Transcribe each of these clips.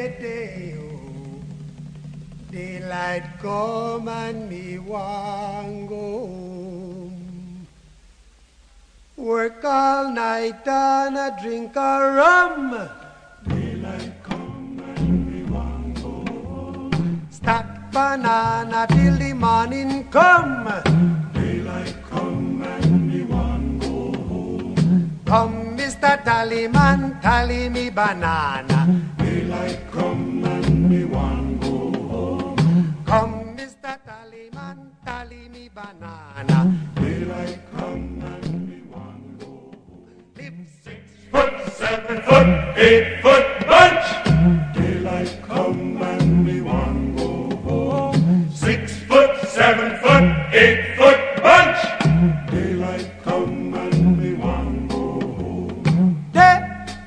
day, oh, daylight come and me want go home. Work all night and a drink a rum. Daylight come and me want go home. Stack banana till the morning come. Daylight come and me want go home. Come, Mr. Tallyman, tally me banana. Daylight come and me want go home. Come, Mr. Tallyman, tally me banana. Daylight come and me want go home. Live 6 foot, 7 foot, 8 foot bunch. Daylight come and me want go home. 6 foot, 7 foot, 8 foot bunch. Daylight come and me want go home. Day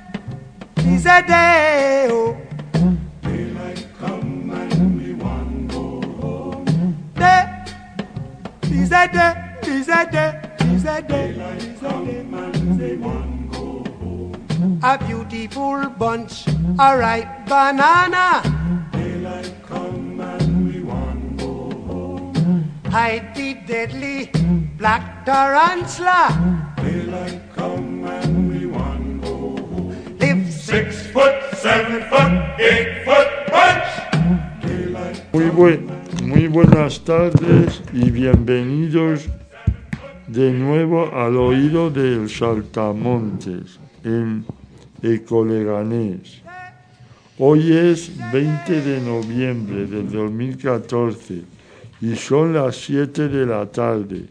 is a day, oh. Daylight come and me want go home. Day is a day, is a day, is a day. Daylight come and me want go home. A beautiful bunch, a ripe banana. Daylight come and we want go home. Hide the deadly black tarantula. Daylight come and we want go home. Live 6 foot, 7 foot, 8 foot bunch. Daylight Muy buenas tardes y bienvenidos de nuevo al oído del Saltamontes en Ecoleganés. Hoy es 20 de noviembre del 2014 y son las 7 de la tarde.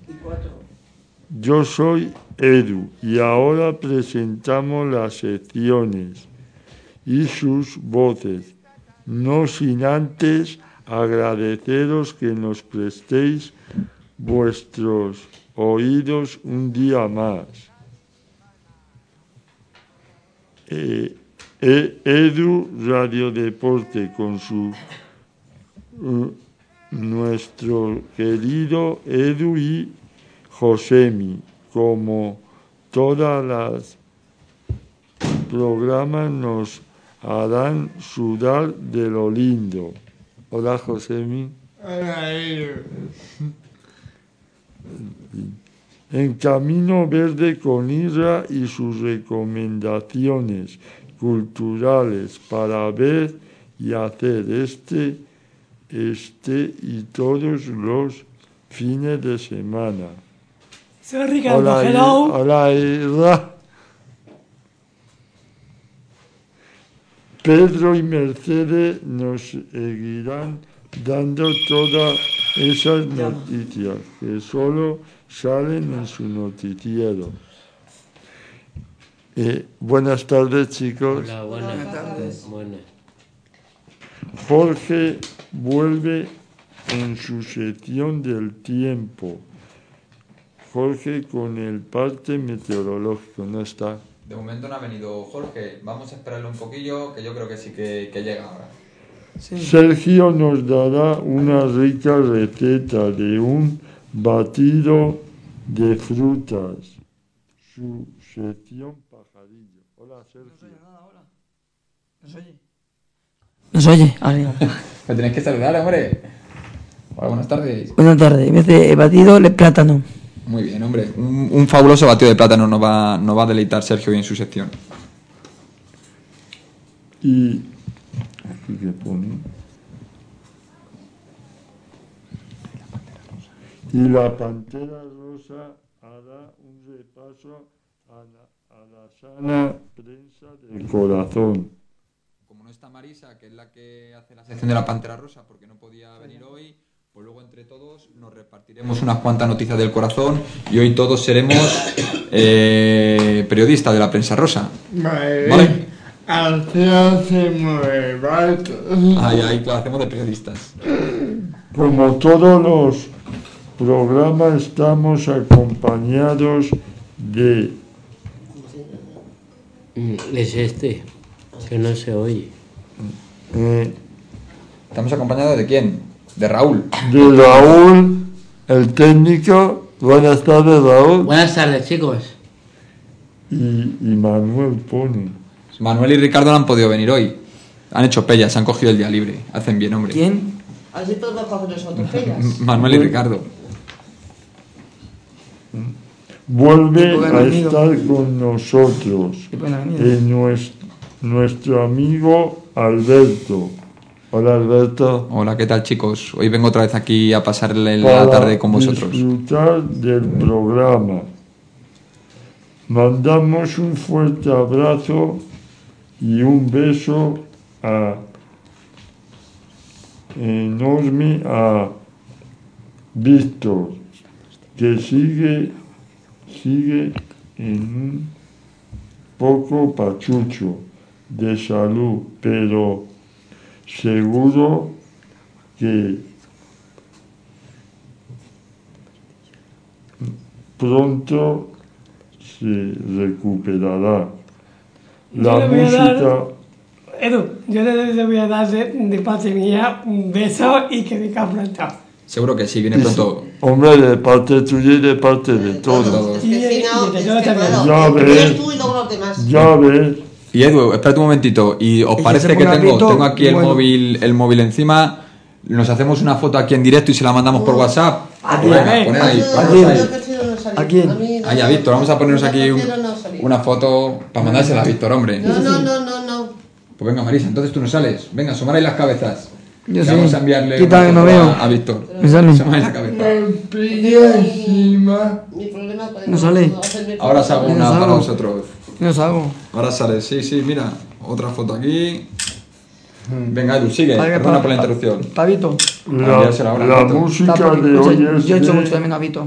Yo soy Edu y ahora presentamos las secciones y sus voces, no sin antes agradeceros que nos prestéis vuestros oídos un día más. Edu Radio Deporte con su nuestro querido Edu y Josemi, como todas las programas nos harán sudar de lo lindo. Hola, Josemi. Hola, Edu. En Camino Verde con Isra y sus recomendaciones culturales para ver y hacer este y todos los fines de semana. Soy Ricardo, hello. Hola, Isra. Pedro y Mercedes nos seguirán dando todas esas noticias que solo salen en su noticiero. Buenas tardes, chicos. Hola, buenas tardes. Buenas. Jorge vuelve en su sección del tiempo. Jorge con el parte meteorológico, ¿no está? De momento no ha venido Jorge. Vamos a esperarle un poquillo, que yo creo que sí que llega ahora. Sí. Sergio nos dará una rica receta de un batido de frutas. Su sección pajarillo. Hola, Sergio. ¿Nos oye? ¿Nos oye? Me tenéis que saludar, hombre. Hola, buenas tardes. Buenas tardes. En vez de batido, de plátano. Muy bien, hombre. Un fabuloso batido de plátano nos va a deleitar Sergio hoy en su sección. Y aquí que pone. Y la pantera rosa hará un repaso a la sana prensa del corazón. Como no está Marisa, que es la que hace la sección de la pantera rosa, porque no podía venir hoy, pues luego entre todos nos repartiremos unas cuantas noticias del corazón y hoy todos seremos periodistas de la prensa rosa. ¿Vale? Hacemos Ahí lo hacemos de periodistas. Como todos los programas estamos acompañados de... Es este, que no se oye. ¿Estamos acompañados de quién? De Raúl. De Raúl, el técnico. Buenas tardes, Raúl. Buenas tardes, chicos. Y Manuel pone. Manuel y Ricardo no han podido venir hoy. Han hecho pellas, se han cogido el día libre. Hacen bien, hombre. ¿Quién? Así podemos coger nosotros pellas. Manuel y Ricardo. Vuelve Tipo de a amigo. estar con nosotros Qué pena venir. nuestro amigo Alberto. Hola Alberto. Hola, ¿qué tal, chicos? Hoy vengo otra vez aquí a pasarle la tarde con vosotros. Disfrutar del programa. Mandamos un fuerte abrazo y un beso enorme a Víctor, que sigue en un poco pachucho de salud, pero seguro que pronto se recuperará. La Yo le voy a dar- música, Edu, yo le voy a dar de parte mía un beso y que diga pronto. Seguro que sí, viene pronto. hombre, de parte tuya y de parte de todos. Es que si no, Y de es todo que también. claro, Ya ves. eres tú y luego los demás. Ya ves, Y Edu, espérate un momentito. ¿Y os que parece se que ponga tengo Vito, aquí el bueno. móvil encima? Nos hacemos una foto aquí en directo y se la mandamos por WhatsApp. ¿A Pues quién? venga, poned ahí, Yo- poned quién? ahí. yo prefiero no salir. ¿A quién? mí no Ahí a salir. Víctor, vamos a ponernos aquí Yo prefiero no salir. una foto para mandársela a Víctor, hombre. No, no, no, no, no. Pues venga, Marisa, entonces tú no sales. Venga, asomar ahí las cabezas. Yo Que sí. vamos a enviarle Quita una que no foto veo. a Víctor. Me sale. Asoma ahí la cabeza. Mi problema es No sale. hacerme Ahora os hago Yo una salgo. para vosotros. No salgo. Ahora sale, sí, mira. Otra foto aquí. Venga, Edu, sigue. Vale, Perdona por la interrupción. Pavito. Enviársela ahora, la Víctor. música de Yo hoy he hecho mucho es también a Vito.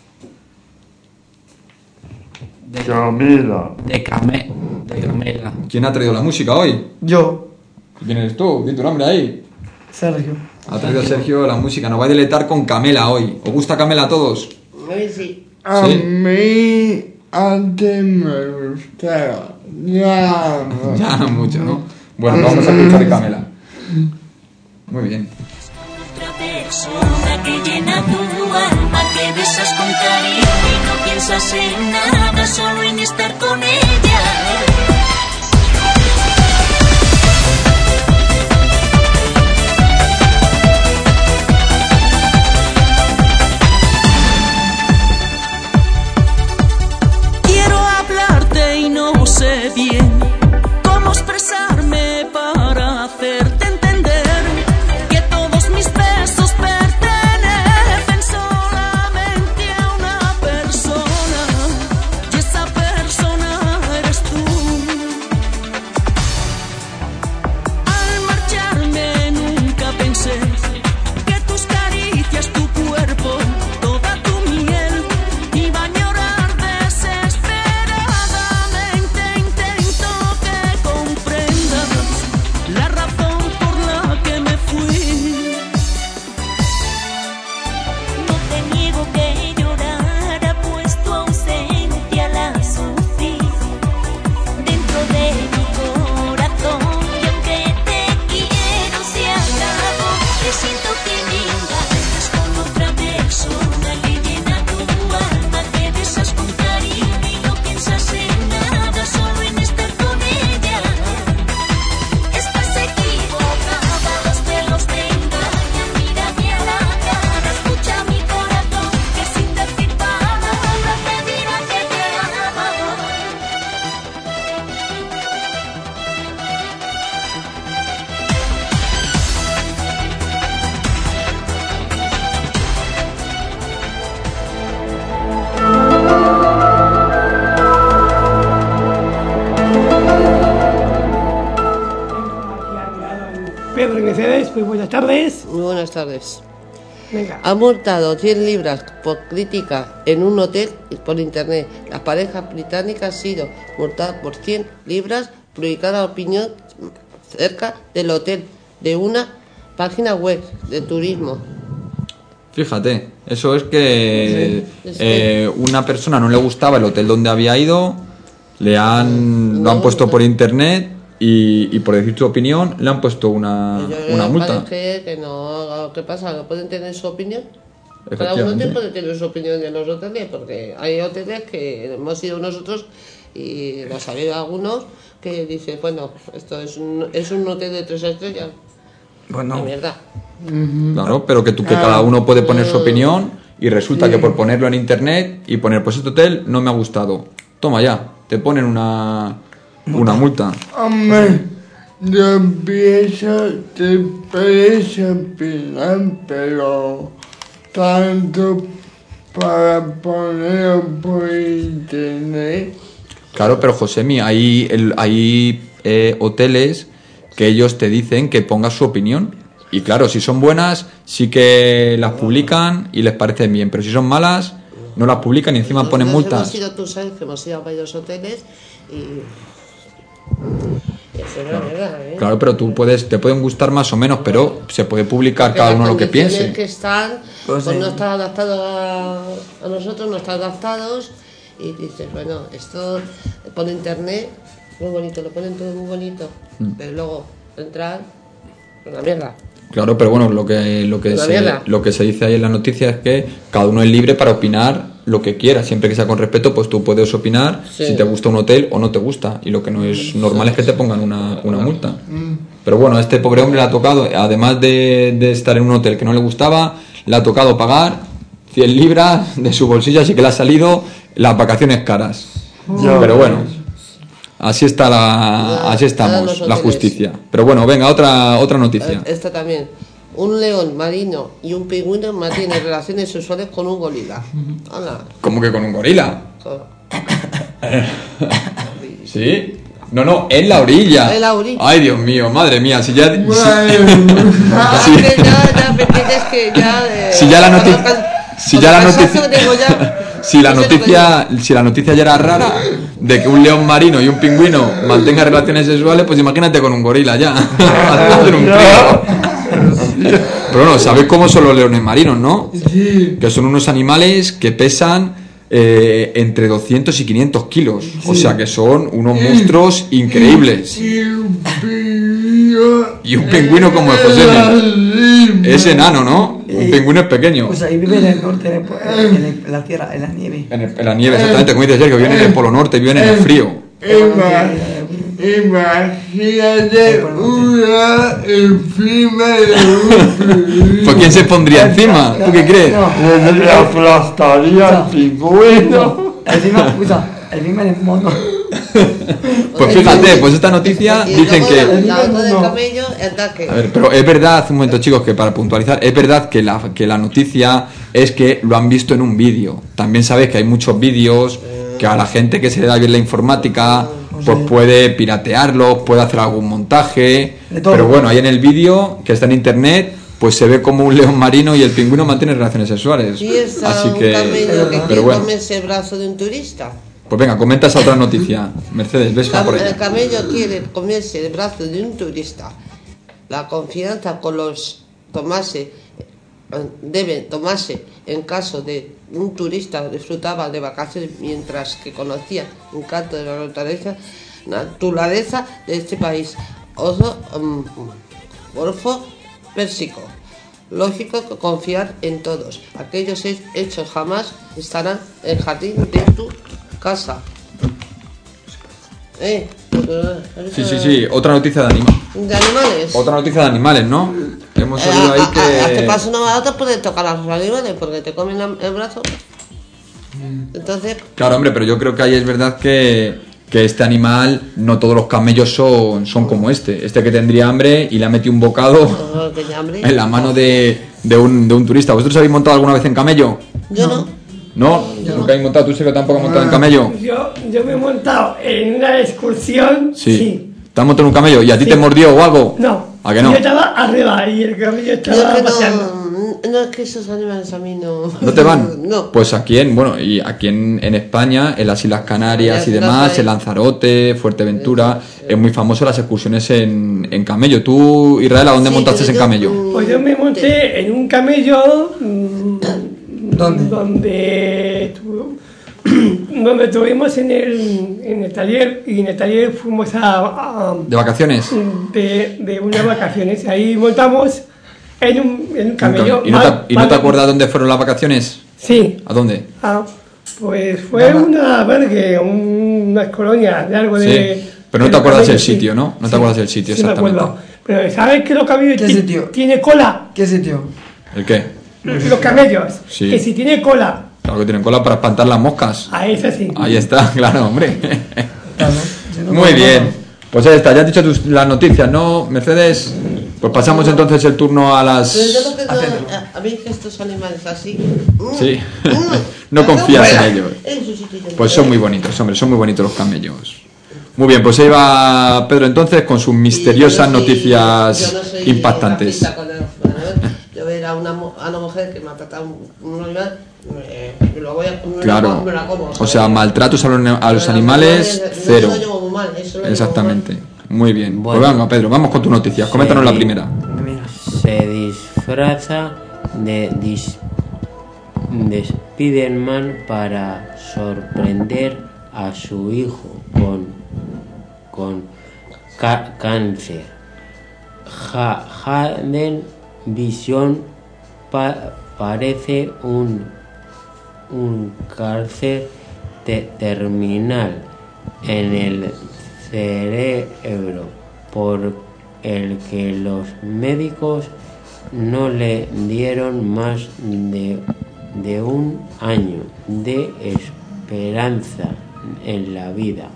de Camela. De Camela. ¿Quién ha traído la música hoy? Yo, ¿Quién eres tú? Di tu nombre ahí. Sergio. Ha traído Sergio la música. Nos va a deleitar con Camela hoy. ¿Os gusta Camela a todos? A mí sí. Ah, Sí. mí antes me gustaba. Ya. Ya no mucho, ¿no? Bueno, pues vamos a escuchar Camela. Muy bien. Otra persona que llena tu alma, que besas con cariño y no piensas en nada, solo en estar con ella. Quiero hablarte y no sé bien cómo expresarme para hacerte entender que todos mis besos pertenecen solamente a una persona y esa persona eres tú. Al marcharme nunca pensé que tus caricias, tu cuerpo, toda tu miel iba a llorar desesperadamente. Intento que comprendas la razón por la que me fui. No te niego que llorar ha puesto ausencia, la sufrí dentro de mi corazón, y aunque te quiero se acabó. Te siento que me engañas con otra persona que llena tu alma, que besas con cariño y no piensas en nada, solo en estar con ella. Estás equivocada, los celos te engañan. Mírame a la cara, escucha mi corazón, que sin decir palabras te dirá que te ama. Pedro Mercedes, muy buenas tardes. Muy buenas tardes. Venga. Han multado 100 libras por crítica en un hotel por internet. La pareja británica ha sido multada por 100 libras publicada opinión cerca del hotel de una página web de turismo. Fíjate, eso es que Sí, es que- una persona no le gustaba el hotel donde había ido, lo han puesto por internet y por decir su opinión le han puesto una multa. Parece que no. ¿Qué pasa? ¿No pueden tener su opinión? Cada Efectivamente. uno puede tener su opinión de los hoteles, porque hay hoteles que hemos ido nosotros y lo saben algunos que dices, bueno, esto es un hotel de 3 estrellas. Bueno, De mierda. Claro, pero que cada uno puede poner su opinión y resulta que por ponerlo en internet y poner, pues este hotel no me ha gustado. Toma ya, te ponen una multa. hombre, yo pienso que puedes opinar, pero tanto para ponerlo por internet. Claro, pero Josemi, hay hoteles que ellos te dicen que pongas su opinión. Y claro, si son buenas, sí que las publican y les parecen bien. Pero si son malas, no las publican y encima ponen multas. Tú sabes que hemos ido a varios hoteles y eso es la verdad, ¿eh? Claro, pero te pueden gustar más o menos, pero se puede publicar Porque cada las uno lo que condiciones piense. que están, Pues pues sí. no están adaptados a nosotros, no están adaptados. Y dices, bueno, esto por internet, muy bonito, lo ponen todo muy bonito. Pero luego entrar, una mierda. Claro, pero bueno, lo que Una mierda. se dice ahí en la noticia es que cada uno es libre para opinar lo que quiera, siempre que sea con respeto, pues tú puedes opinar Sí. si te gusta un hotel o no te gusta, y lo que no es normal es que te pongan una multa. Pero bueno, a este pobre hombre le ha tocado, además de estar en un hotel que no le gustaba, le ha tocado pagar 100 libras de su bolsillo, así que le ha salido las vacaciones caras. Ya Pero bueno, ves. así Todos estamos, los la hoteles. justicia. Pero bueno, venga, otra noticia. Esta también. Un león marino y un pingüino mantienen relaciones sexuales con un gorila. Hola. ¿Cómo que con un gorila? ¿Sí? No, en la orilla. En la orilla. Ay, Dios mío, madre mía, si ya... Ah, que ya me entiendes que ya... Si ya la noticia- si ya la noticia- Si la noticia... noticia ya era rara, de que un león marino y un pingüino mantengan relaciones sexuales, pues imagínate con un gorila ya. Hacer un trío. Pero bueno, ¿sabéis cómo son los leones marinos, no? Sí. Que son unos animales que pesan entre 200 y 500 kilos. O sea que son unos monstruos increíbles. Y un pingüino como el José. Es enano, ¿no? Un pingüino es pequeño. Pues ahí vive en el norte, en la tierra, en la nieve. En la nieve, exactamente, como dice Sergio, viven en el Polo Norte, viven en el frío. Imagínate una encima de Pues ¿quién se pondría encima? ¿Tú qué crees? Le aplastaría al pingüino. Encima del mono. Pues fíjate, pues esta noticia Y dicen luego que... la otra del camello, anda que... A ver, pero es verdad, un momento chicos, que para puntualizar, es verdad que la noticia es que lo han visto en un vídeo. También sabéis que hay muchos vídeos que a la gente que se le da bien la informática, pues puede piratearlos, puede hacer algún montaje. De todo. Pero bueno, ahí en el vídeo, que está en internet, pues se ve como un león marino y el pingüino mantiene relaciones sexuales. Y está Así un que... camello que Pero quiere bueno, comerse el brazo de un turista. pues venga, comenta esa otra noticia. Mercedes, ves por El ella. camello quiere comerse el brazo de un turista. La confianza con los deben tomarse en caso de un turista disfrutaba de vacaciones mientras que conocía el encanto de la naturaleza de este país. Oso, Golfo Pérsico. Lógico que confiar en todos. Aquellos hechos jamás estarán en el jardín de tu casa. Sí, otra noticia de animales. De animales. Otra noticia de animales, ¿no? Hemos oído ahí A este que... paso no te puedes tocar a los animales porque te comen el brazo. Entonces, Claro, hombre, pero yo creo que ahí es verdad que este animal, no todos los camellos son como este. Este que tendría hambre y le ha metido un bocado no tenía hambre. en la mano de un turista. ¿Vosotros habéis montado alguna vez en camello? Yo no. ¿No? ¿Nunca habéis montado? ¿Tú sé que tampoco has montado en camello? Yo me he montado en una excursión. Sí. ¿Te has montado en un camello? ¿Y a ti Sí. te mordió o algo? No. ¿A que no? Yo estaba arriba y el camello Yo estaba es que paseando. no, es que esos animales a mí no. ¿No te van? No. Pues aquí en España, en las Islas Canarias y Ya, demás, ahí. en Lanzarote, Fuerteventura, es muy famoso las excursiones en camello. ¿Tú, Israel, a dónde Sí, montaste pero en yo, camello? Pues yo me monté en un camello ¿Dónde? donde estuvimos en el taller y en el taller fuimos ¿De vacaciones? de unas vacaciones. Ahí montamos en un camello. ¿Y no te acuerdas dónde fueron las vacaciones? Sí. ¿A dónde? Pues fue un albergue, unas colonias de algo de... Sí. Pero no te acuerdas del sí. sitio, ¿no? No Sí. te acuerdas del sitio, Sí me exactamente. acuerdo. Pero ¿sabes que los camellos ¿Qué sitio? tiene cola? ¿Qué sitio? ¿El qué? Los camellos. Sí. Que si tiene cola, Claro que tienen cola para espantar las moscas. a ese sí. Ahí está, claro, hombre. Claro, si no, Muy no, bien. no. Pues ahí está, ya has dicho las noticias, ¿no, Mercedes? Pues pasamos entonces el turno a Pero yo las... lo que no, a mí que estos animales así. Sí. No confías en ellos. En su sitio yo no Pues quiero. son muy bonitos, hombre, son muy bonitos los camellos. Muy bien, pues ahí va Pedro entonces con sus misteriosas Y yo no soy- noticias yo no soy impactantes. racista con el- Yo ver a una mujer que maltrata a un animal, me lo voy a comer. Claro. Me la como, O sea, ¿sabes? maltratos a los Pero animales, no cero. lo llevo muy mal, eso lo llevo Exactamente. Muy bien. Bueno. Pues venga, Pedro, vamos con tus noticias. Coméntanos la primera. Se disfraza de Spiderman para sorprender a su hijo con cáncer. Hayden Vision parece un cáncer terminal en el cerebro por el que los médicos no le dieron más de un año de esperanza en la vida.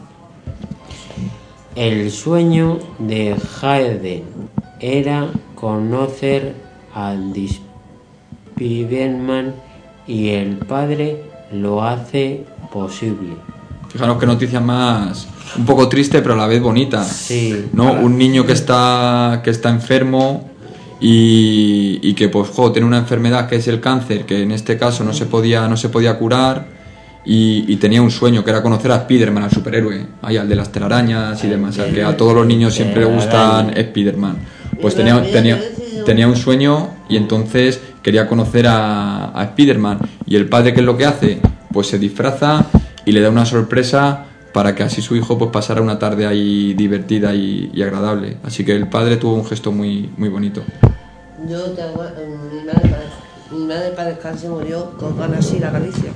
El sueño de Hayden era conocer a Spiderman y el padre lo hace posible. Fijaros qué noticia más un poco triste pero a la vez bonita. Sí. ¿No? Un niño que está enfermo y que pues tiene una enfermedad que es el cáncer, que en este caso no se podía curar y tenía un sueño que era conocer a Spiderman, al superhéroe, ahí al de las telarañas y demás, al que a todos los niños siempre le gustan Spiderman. Pues tenía un sueño y entonces quería conocer a Spiderman, y el padre, ¿qué es lo que hace? Pues se disfraza y le da una sorpresa para que así su hijo pues pasara una tarde ahí divertida y agradable. Así que el padre tuvo un gesto muy, muy bonito. Yo mi madre para descansar murió con ganas de ir a Galicia.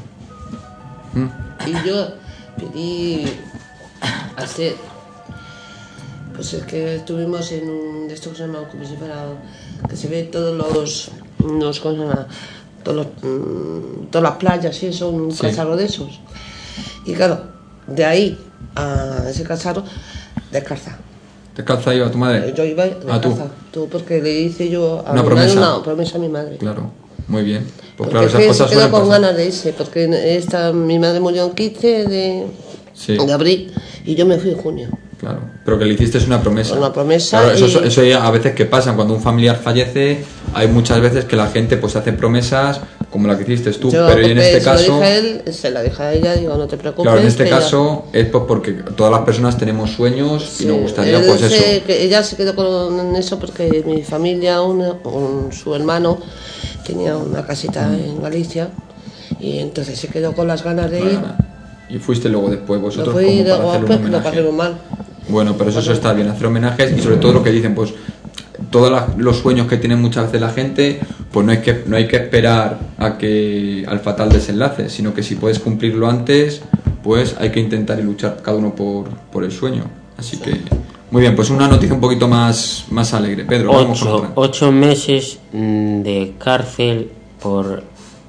Y yo pedí hacer, pues es que estuvimos en un de estos que se llama como si fuera, que se ve todos los ¿cómo se llama? Todas las playas y eso, un casarro de esos. Y claro, de ahí a ese casarro descalza. ¿Descalza iba tu madre? Yo iba descalza, tú, porque le hice yo Una promesa. una promesa a mi madre. Claro, muy bien. Pues Porque claro, esas es que cosas se quedó suelen con pasar. ganas de irse, porque mi madre murió el 15 de abril y yo me fui en junio. Claro, pero que le hiciste una promesa. Una promesa. Claro, y... eso a veces que pasa cuando un familiar fallece, hay muchas veces que la gente pues hace promesas como la que hiciste tú, Yo, pero en este se lo caso... dije a él, se la dije a ella, digo, no te preocupes. Claro, en este que caso es pues porque todas las personas tenemos sueños y nos gustaría él pues eso. que ella se quedó con eso porque mi familia, su hermano, tenía una casita en Galicia y entonces se quedó con las ganas de ir. Y fuiste luego después Lo vosotros fui como de para hacerle un después que lo homenaje. pasé muy mal. Bueno, pero eso está bien, hacer homenajes y sobre todo lo que dicen, pues todos los sueños que tiene muchas veces la gente, pues no hay que esperar al fatal desenlace, sino que si puedes cumplirlo antes, pues hay que intentar y luchar cada uno por el sueño. Así que, muy bien, pues una noticia un poquito más alegre. Pedro, vamos con otra. 8 meses de cárcel por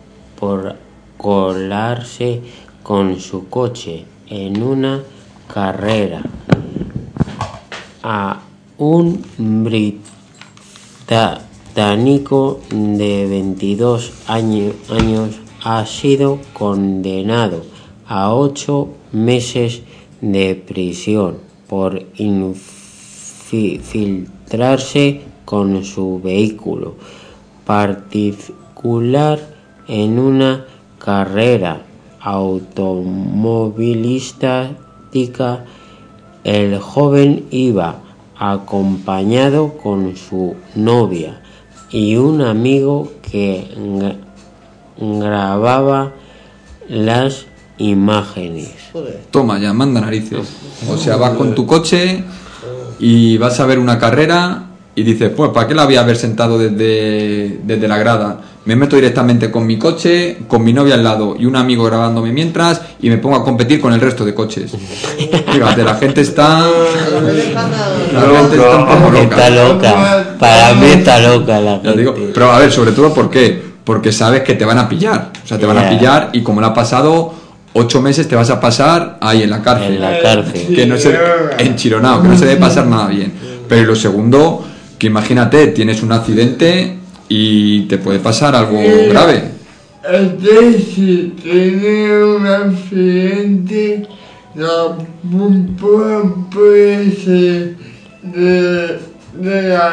colarse con su coche en una carrera. A un británico de 22 años ha sido condenado a 8 meses de prisión por infiltrarse con su vehículo particular en una carrera automovilística. El joven iba acompañado con su novia y un amigo que grababa las imágenes. Toma ya, manda narices. O sea, vas con tu coche y vas a ver una carrera y dices, pues, ¿para qué la voy a haber sentado desde la grada? Me meto directamente con mi coche, con mi novia al lado y un amigo grabándome mientras y me pongo a competir con el resto de coches. Fíjate, la gente está... La gente está un poco loca. Está loca. Para mí está loca la Ya te gente. digo, pero a ver, sobre todo, ¿por qué? Porque sabes que te van a pillar. O sea, te van a pillar y como le ha pasado, 8 meses te vas a pasar ahí en la cárcel. En la cárcel. Que no se... Enchironado, que no se debe pasar nada bien. Pero lo segundo, que imagínate, tienes un accidente y te puede pasar algo grave. Si tiene un accidente, la puede ser de la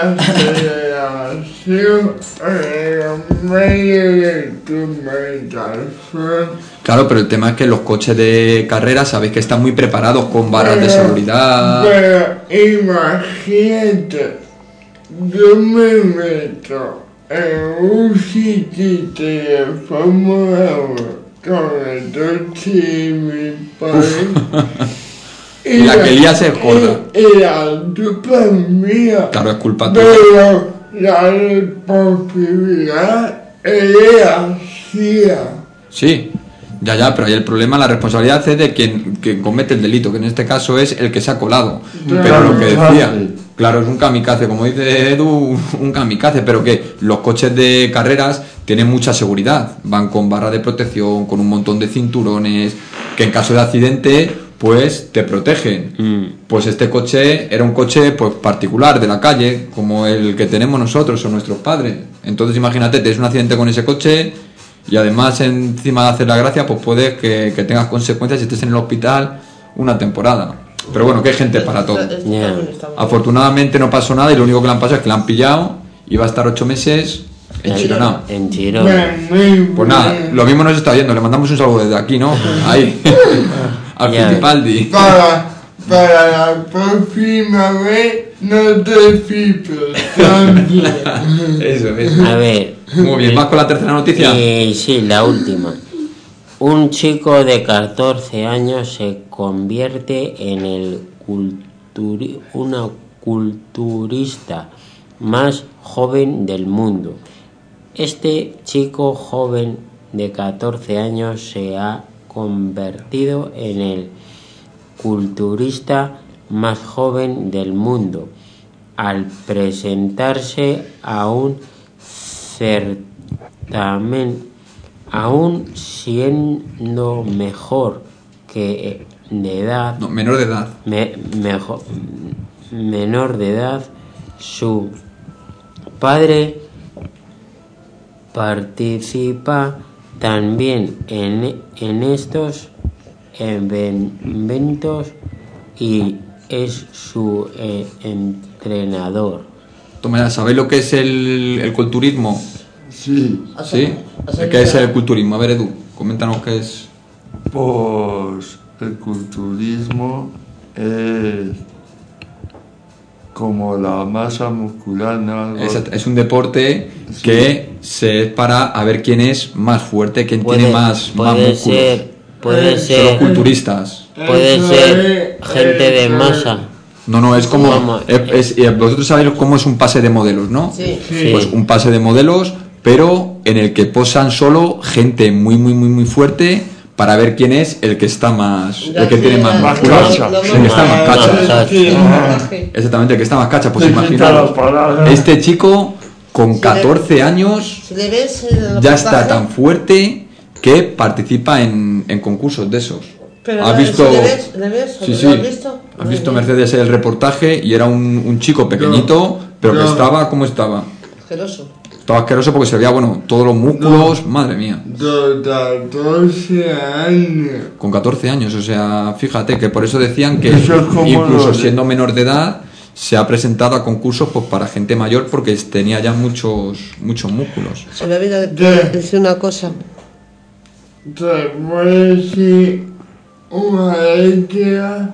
aceleración en medio de tu meditación. Claro, pero el tema es que los coches de carrera sabéis que están muy preparados con barras de seguridad. Pero imagínate, yo me meto en un sitio de Fórmula 1 con el coche de mi padre. Y la que lías es gorda. Y la culpa es mía. Claro, es culpa tuya. Pero la responsabilidad es así. Sí, ya, pero ahí el problema, la responsabilidad es de quien comete el delito, que en este caso es el que se ha colado. Pero lo que decía, claro, es un kamikaze, como dice Edu, un kamikaze, pero que los coches de carreras tienen mucha seguridad, van con barra de protección, con un montón de cinturones, que en caso de accidente, pues te protegen. Pues este coche era un coche pues particular de la calle, como el que tenemos nosotros o nuestros padres. Entonces imagínate, tienes un accidente con ese coche y además encima de hacer la gracia, pues puede que tengas consecuencias y estés en el hospital una temporada. Pero bueno, que hay gente para todo. Afortunadamente no pasó nada y lo único que le han pasado es que le han pillado y va a estar 8 meses enchironado. Pues nada, lo mismo nos está viendo, le mandamos un saludo desde aquí, ¿no? Ahí, al Fittipaldi. Para la próxima vez no te flipes tanto. Eso es. A ver. Muy bien, ¿vas con la tercera noticia? Sí, la última. Un chico de 14 años se convierte en el una culturista más joven del mundo. Este chico joven de 14 años se ha convertido en el culturista más joven del mundo al presentarse a un certamen, aún siendo mejor que de edad. No, menor de edad. Menor de edad, su padre participa también en estos eventos y es su entrenador. Toma ya, ¿sabéis lo que es el culturismo? Sí. ¿Sí? ¿Qué es el culturismo? A ver, Edu, coméntanos qué es. Pues el culturismo es como la masa muscular, ¿no? Es un deporte que se es para a ver quién es más fuerte, quién tiene más músculos. Puede Son ser los culturistas. Puede ser gente de masa. No, es como... vosotros sabéis cómo es un pase de modelos, ¿no? Sí. Pues un pase de modelos, pero en el que posan solo gente muy fuerte para ver quién es el que está más... el que tiene más músculos. El que está más cacha. Exactamente, el que está más cacha. Pues imaginaos, este chico con 14 años ya está tan fuerte que participa en concursos de esos. Pero ¿Has visto? ¿Le ves? Sí. ¿Lo has visto? ¿Has visto, Mercedes, el reportaje? Y era un chico pequeñito, pero que estaba... ¿Cómo estaba? Asqueroso. Estaba asqueroso porque se veía, bueno, todos los músculos... Madre mía. 14 años. Con 14 años, o sea, fíjate que por eso decían que Eso es como incluso siendo menor de edad se ha presentado a concursos pues para gente mayor porque tenía ya muchos músculos. Se me olvida decir una cosa. Te puede decir una idea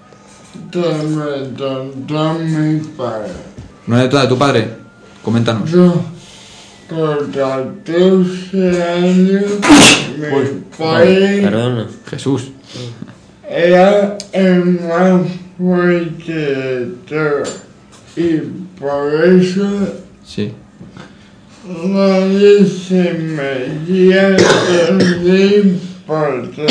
de mi padre. ¿No es de tu padre? Coméntanos. Yo, por 14 años, mi padre Perdona. Jesús. era el más fuerte de todos. y por eso Sí. nadie se metía en porque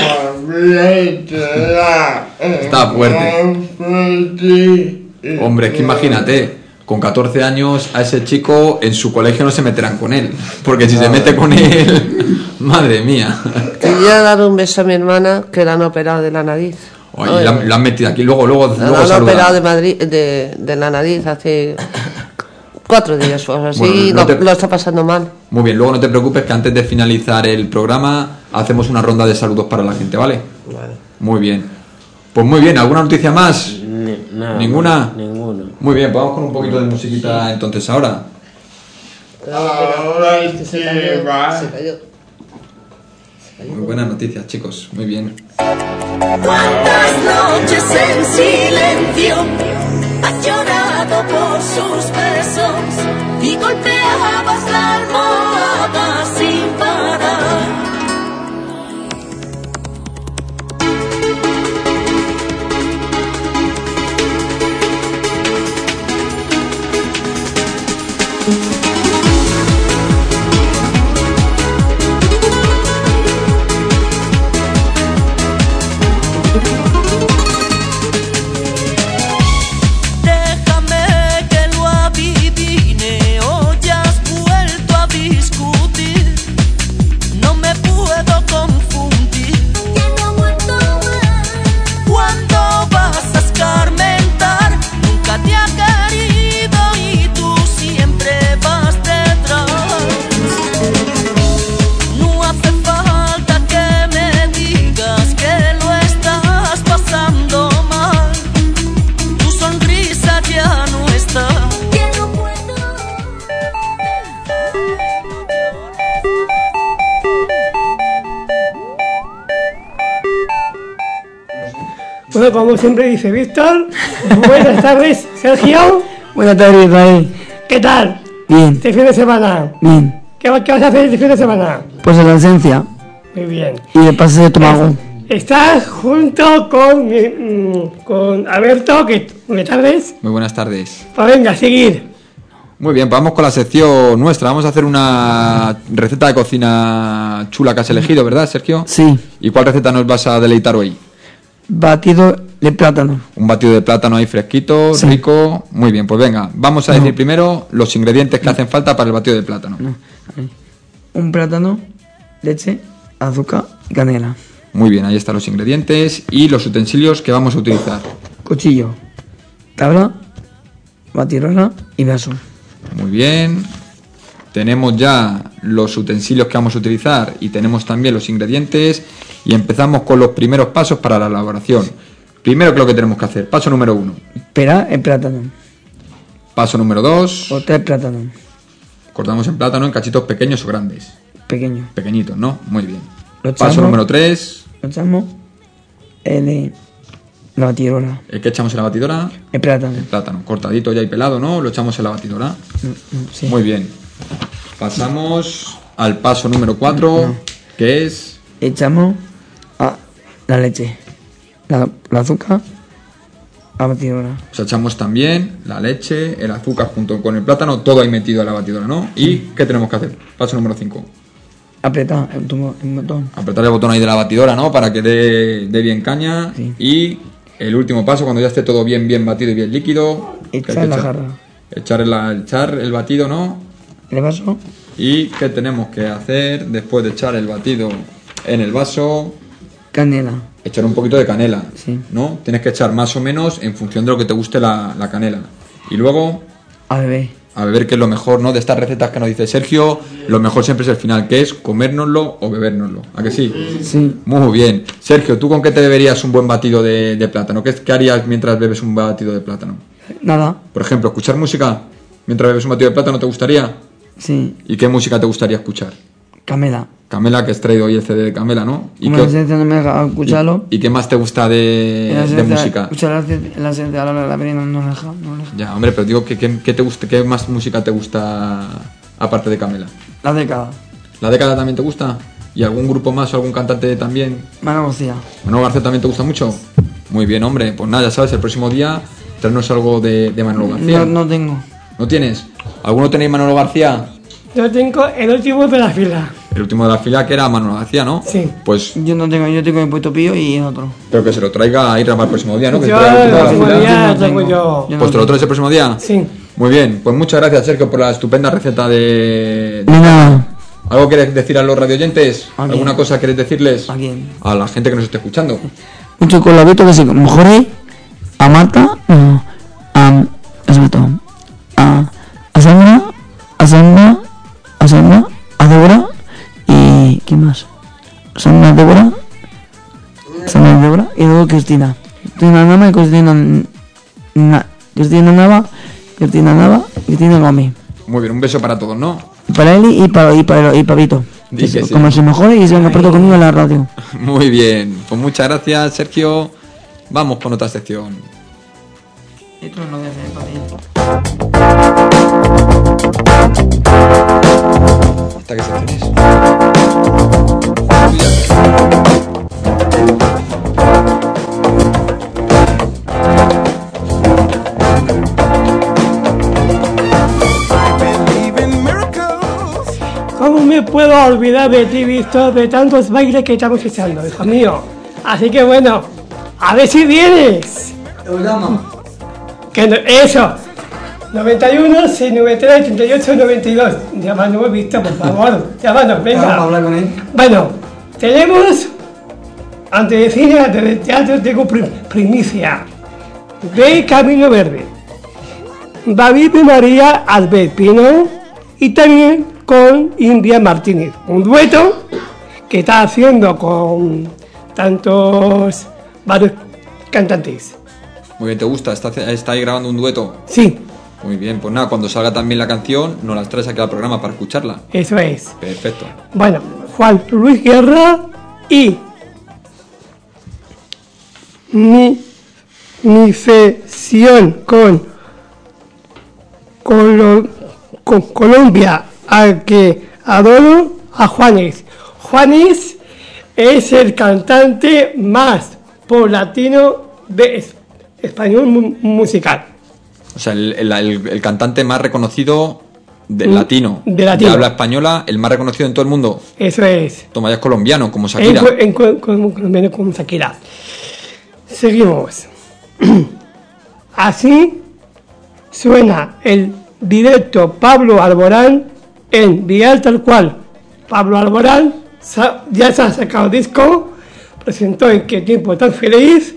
Está fuerte. Hombre, es que imagínate, con 14 años a ese chico en su colegio no se meterán con él, porque si se mete con él, madre mía. Quería dar un beso a mi hermana que la han operado de la nariz. Oye, lo han metido aquí, luego La han saluda. operado de, Madrid, de la nariz hace 4 días o así. Bueno, no te- lo está pasando mal. Muy bien, luego no te preocupes que antes de finalizar el programa hacemos una ronda de saludos para la gente, ¿vale? Muy bien. Pues muy bien, ¿alguna noticia más? Nada, ¿Ninguna? Ninguno. Muy bien, pues vamos con un poquito de musiquita entonces ahora. ahora Se que va. cayó. Muy buenas noticias, chicos, muy bien. Cuántas noches en silencio has llorado por sus besos y golpeabas la almohada sin parar. Déjame que lo adivine, hoy has vuelto a discutir. No me puedo confundir. ¿Cuándo vas a escarmentar? Nunca te ha querido y tú siempre vas detrás. No hace falta que me digas que lo estás pasando mal. Tu sonrisa ya no está. Bueno, como siempre dice Víctor, buenas tardes, Sergio. Buenas tardes, Israel. ¿Qué tal? Bien, Este fin de semana. bien. ¿Qué vas a hacer este fin de semana? Pues en la esencia Muy bien. y el pase de tomago. Estás junto con, con Alberto, que buenas tardes. Muy buenas tardes. Pues venga, a seguir. Muy bien, pues vamos con la sección nuestra. Vamos a hacer una receta de cocina chula que has elegido, ¿verdad, Sergio? Sí, ¿Y cuál receta nos vas a deleitar hoy? batido de plátano. Un batido de plátano ahí fresquito, Sí. rico. Muy bien, pues venga, vamos a decir primero los ingredientes que hacen falta para el batido de plátano. Un plátano, leche, azúcar y canela. Muy bien, ahí están los ingredientes y los utensilios que vamos a utilizar. Cuchillo, tabla, batirola y vaso. Muy bien. Tenemos ya los utensilios que vamos a utilizar y tenemos también los ingredientes y empezamos con los primeros pasos para la elaboración. Primero, ¿qué es lo que tenemos que hacer? Paso número 1. Pelar el plátano. Paso número 2. Cortar el plátano. Cortamos el plátano en cachitos pequeños o grandes. Pequeño. Pequeñitos, ¿no? Muy bien. Lo Paso echamos. número 3. Lo echamos en la batirola. ¿Qué echamos en la batidora? El plátano. El plátano. Cortadito ya y pelado, ¿no? Lo echamos en la batidora. Sí. Muy bien. Pasamos al paso número 4, que es... Echamos la leche, la azúcar, la batidora. O sea, echamos también la leche, el azúcar junto con el plátano, todo ahí metido en la batidora, ¿no? ¿Y qué tenemos que hacer? Paso número 5. Apretar el botón. Apretar el botón ahí de la batidora, ¿no? Para que dé bien caña. Sí. Y el último paso, cuando ya esté todo bien batido y bien líquido... ¿qué hay Echar que la jarra. Echar el batido, ¿no? El vaso. ¿Y qué tenemos que hacer después de echar el batido en el vaso? Canela. Echar un poquito de canela, Sí. ¿no? Tienes que echar más o menos en función de lo que te guste la canela. Y luego, A beber. a beber, que es lo mejor, ¿no? De estas recetas que nos dice Sergio, lo mejor siempre es el final, que es comérnoslo o bebérnoslo. ¿A que sí? Sí. Muy bien. Sergio, ¿tú con qué te beberías un buen batido de plátano? ¿Qué harías mientras bebes un batido de plátano? Nada. Por ejemplo, ¿escuchar música mientras bebes un batido de plátano te gustaría? Sí. ¿Y qué música te gustancia escuchar? Camela. Camela, que has traído hoy el CD de Camela, ¿no? Como la esencia no me deja escucharlo. ¿Y qué más te gusta de música? Escuchar la esencia a la brina no me deja. No me deja. Ya, hombre, pero digo, ¿qué te gusta, qué más música te gusta aparte de Camela? La década. ¿La década también te gusta? ¿Y algún grupo más o algún cantante también? Manolo García. ¿Manolo García también te gusta mucho? Muy bien, hombre. Pues nada, ya sabes, el próximo día traernos algo de Manolo García. No tengo. ¿No tienes? ¿Alguno tenéis Manolo García? Yo tengo el último de la fila. El último de la fila que era Manolo García, ¿no? Sí. Pues Yo no tengo, yo tengo el Puesto Pío y otro. creo que se lo traiga a Ira para el próximo día, ¿no? Que Yo traiga el el último de la último fila. día no tengo tengo. yo. Yo Pues te lo traes el próximo día. Sí. Muy bien, pues muchas gracias, Sergio, por la estupenda receta de... De nada. ¿Algo quieres decir a los radioyentes? ¿A quién? ¿Alguna cosa quieres decirles? ¿A quién? A la gente que nos esté escuchando. Un chocolatito que se mejore a Marta, no, exacto, a Sandra, a Débora y ¿quién más? Sandra, Débora y luego Cristina Nava y Cristina Nava y Cristina Gómez. Muy bien, un beso para todos, ¿no? Para Eli y para Vito. Di que sí. Como se mejore y se venga pronto conmigo a la radio. Muy bien, pues muchas gracias, Sergio. Vamos con otra sección. Esto no lo voy a hacer para ¿Esta qué sección es? ¿Cómo me puedo olvidar de ti, Víctor, de tantos bailes que estamos echando, hijo mío? Así que bueno, a ver si vienes. Que no, eso. 91, 693, 38, 92. Llámanos, Víctor, por favor. Llámanos, venga. Vamos a hablar con él. Bueno, tenemos, antes de cine, antes de teatro, tengo primicia. De Camino Verde. David y María Albert Pino y también con India Martínez. Un dueto que está haciendo con varios cantantes. Muy bien, ¿te gusta? ¿Está ahí grabando un dueto? Sí, Muy bien, pues nada, cuando salga también la canción, nos las traes aquí al programa para escucharla. eso es. Perfecto. Bueno, Juan Luis Guerra y mi sesión con Colombia, al que adoro, a Juanes. Juanes es el cantante más latino de español musical. O sea, el cantante más reconocido del latino, de latino. habla española, el más reconocido en todo el mundo. Eso es. Toma, ya es colombiano, como Shakira. Con Shakira. Seguimos. Así suena el directo Pablo Alborán en Vial Tal Cual. Pablo Alborán ya se ha sacado disco, presentó En Qué Tiempo Tan Feliz.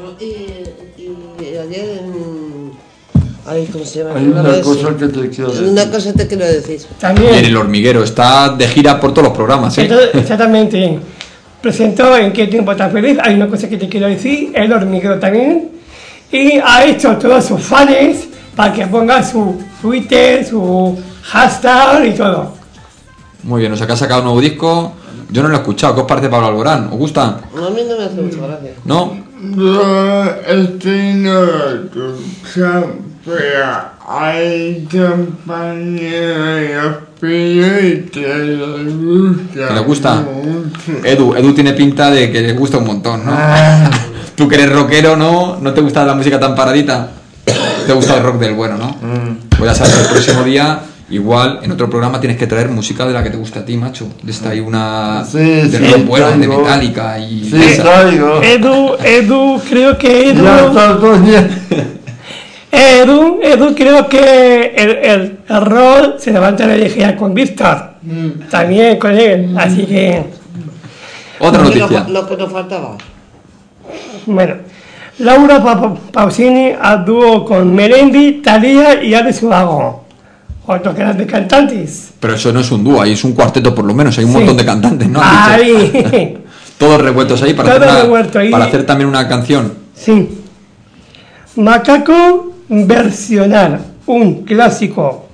Y ayer ay, ¿cómo se llama? Hay una cosa que te quiero decir. Una cosa te quiero decir. También. Y en El Hormiguero, está de gira por todos los programas, ¿eh? Entonces, exactamente. Presentó En Qué Tiempo Tan Feliz. Hay una cosa que te quiero decir, El Hormiguero también. Y ha hecho todos sus fans para que pongan su Twitter, su hashtag y todo. Muy bien, o sea que ha sacado un nuevo disco. Yo no lo he escuchado. ¿Qué os parece Pablo Alborán? ¿Os gusta? No, a mí no me hace mucha gracia. ¿No? Yo estoy nervioso, siempre hay compañeros que les gusta. ¿Que le gusta? Edu tiene pinta de que le gusta un montón, ¿no? Tú que eres rockero, ¿no? ¿No te gusta la música tan paradita? Te gusta el rock del bueno, ¿no? Pues ya sabes, el próximo día, igual, en otro programa tienes que traer música de la que te gusta a ti, macho. Está ahí una Sí, de sí, rock bueno, de traigo. Metallica y Sí, esa. traigo. Edu, creo que Ya está todo bien. Edu, creo que el rol se levanta a la energía con Víctor. También con él. Así que, Otra Lo que noticia. lo que nos faltaba. bueno. Laura Pausini a dúo con Melendi, Thalía y Alex Ubago. Otros grandes cantantes. Pero eso no es un dúo, ahí es un cuarteto por lo menos, hay un Sí. montón de cantantes, ¿no? Has dicho. Ahí. Todos revueltos ahí para, Todos hacer, revueltos ahí. para hacer también una canción. Sí. Macaco versionar un clásico.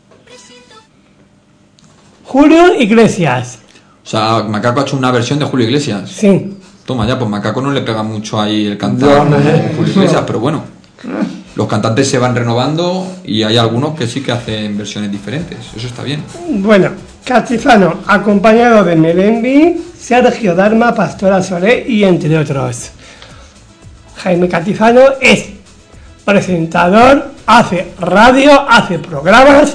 Julio Iglesias. O sea, Macaco ha hecho una versión de Julio Iglesias. Sí. Toma ya, pues Macaco no le pega mucho ahí el Ya, cantar hombre. Julio Iglesias, pero bueno. Los cantantes se van renovando y hay algunos que sí que hacen versiones diferentes. Eso está bien. Bueno, Catifano, acompañado de Melendi, Sergio Dalma, Pastora Solé y entre otros. Jaime Catifano es presentador, hace radio, hace programas,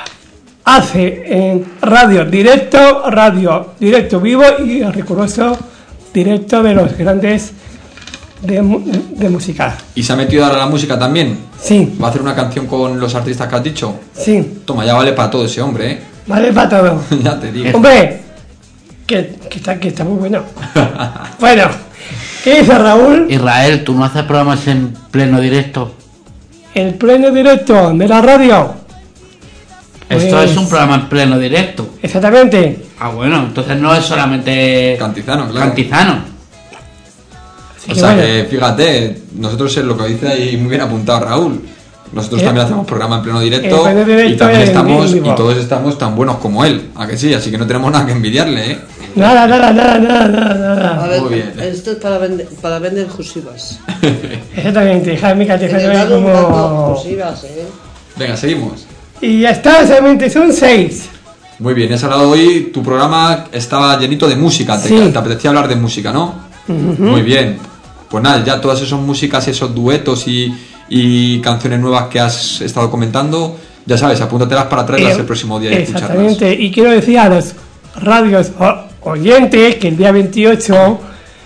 hace radio directo vivo y el riguroso directo de los grandes de música. ¿Y se ha metido ahora a la música también? Sí. ¿Va a hacer una canción con los artistas que has dicho? Sí. Toma, ya vale para todo ese hombre, ¿eh? Vale para todo. Ya te digo. Hombre, que está muy bueno. Bueno, ¿qué dice Raúl? Israel, ¿tú no haces programas en pleno directo? El pleno directo de la radio. Esto Pues- es un programa en pleno directo. Exactamente. Ah, bueno, entonces no es solamente Cantizano, claro. Cantizano. Así O que sea bueno, que, fíjate, nosotros es lo que dice ahí muy bien apuntado Raúl. Nosotros también hacemos programa en pleno directo, en pleno directo y también en estamos, vivo. y todos estamos tan buenos como él, ¿a que sí? Así que no tenemos nada que envidiarle, ¿eh? nada. A ver, Muy bien. esto es para vender exclusivas. Exactamente, Jaime Cantizano Te es dan un dato como... exclusivas, Venga, seguimos. Y ya está, solamente son 6. Muy bien, has hablado hoy, tu programa estaba llenito de música, Sí. te apetecía hablar de música, ¿no? Muy bien. Pues nada, ya todas esas músicas y esos duetos y canciones nuevas que has estado comentando, ya sabes, apúntatelas para traerlas el próximo día y escucharlas. Exactamente, y quiero decir a los radios oyentes que el día 28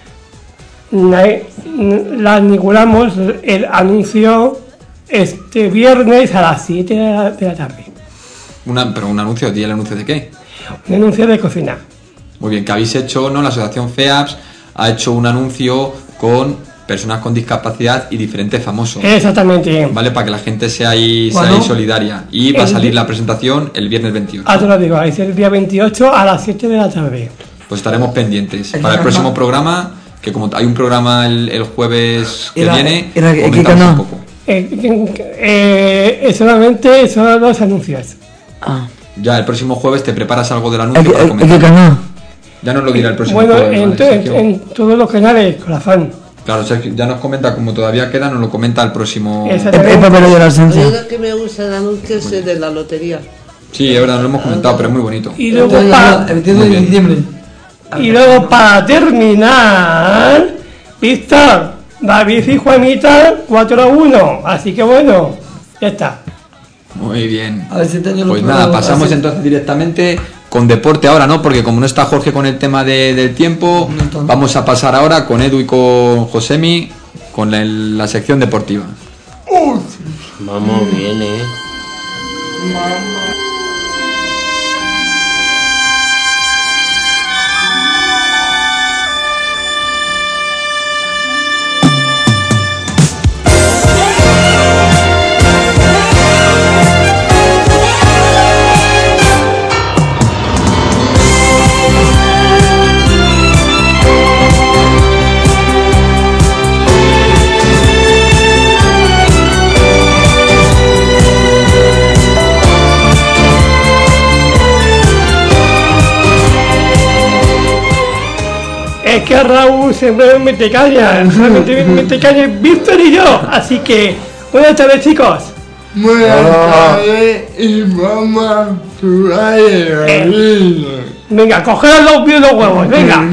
la aniculamos el anuncio este viernes a las 7 de la tarde. Pero un anuncio, ¿y el anuncio de qué? Un anuncio de cocina. Muy bien, que habéis hecho, ¿no? La asociación FEAPS ha hecho un anuncio con personas con discapacidad y diferentes famosos. Exactamente. ¿Vale? Para que la gente sea ahí ¿Cuándo? solidaria. Y va a El salir di- la presentación el viernes 28. Ah, te lo digo, es el día 28 a las 7 de la tarde. Pues estaremos pendientes. Para el próximo programa, que como hay un programa el jueves que viene, comentamos un poco. Solamente son los anuncios. Ah. Ya el próximo jueves te preparas algo del anuncio para ¿En qué comentar. canal? Ya nos lo dirá el próximo Bueno, jueves. ¿vale, Sergio? en todos los canales, corazón. Claro, Sergio ya nos comenta, como todavía queda, nos lo comenta el próximo... Exactamente. Lo que me gusta del anuncio es el de la lotería. Sí, es verdad, no lo hemos comentado, pero es muy bonito. Y luego, para, y luego para terminar, Víctor, David y Juanita 4-1. Así que bueno, ya está. Muy bien. A ver si este año Pues lo nada, puedo pasamos hacer. entonces directamente con deporte ahora, ¿no? Porque como no está Jorge con el tema del tiempo, vamos a pasar ahora con Edu y con Josemi con la sección deportiva. Vamos bien, Es que Raúl siempre me te caña, solamente me te caña Víctor y yo. Así que, buenas tardes, chicos. Buenas tardes y vamos a jugar el niño. Venga, coger los huevos, venga.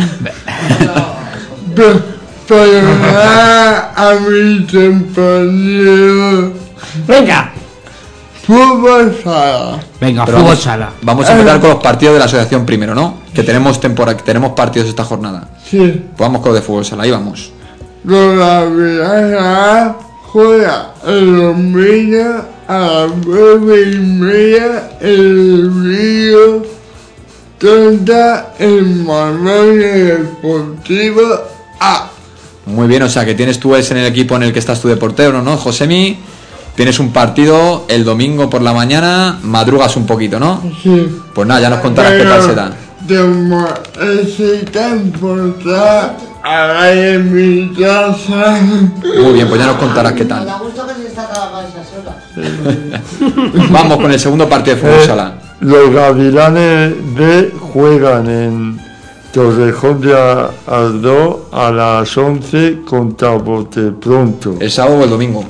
Para a mi compañero. Venga. Fútbol sala. Venga, Pero fútbol vamos, sala. vamos a empezar con los partidos de la asociación primero, ¿no? Que tenemos tenemos partidos esta jornada. Sí. Pues vamos con los de fútbol sala, ahí vamos. La Villarreal juega el domingo a las 9:30 el Río contra el Manuel Deportivo A. Muy bien, o sea que tienes tú ese en el equipo en el que estás tú de portero, ¿no, Josemi? Tienes un partido el domingo por la mañana, madrugas un poquito, ¿no? Sí. Pues nada, ya nos contarás qué tal será. Necesitan portar a mi casa. Muy bien, pues ya nos contarás qué Me tal. da gusto que se está acabando esas horas. Vamos con el segundo partido de fútbol sala. Los Gavilanes B juegan en Torrejón de Ardoz a las 11 contra Botepronto. ¿El sábado o el domingo?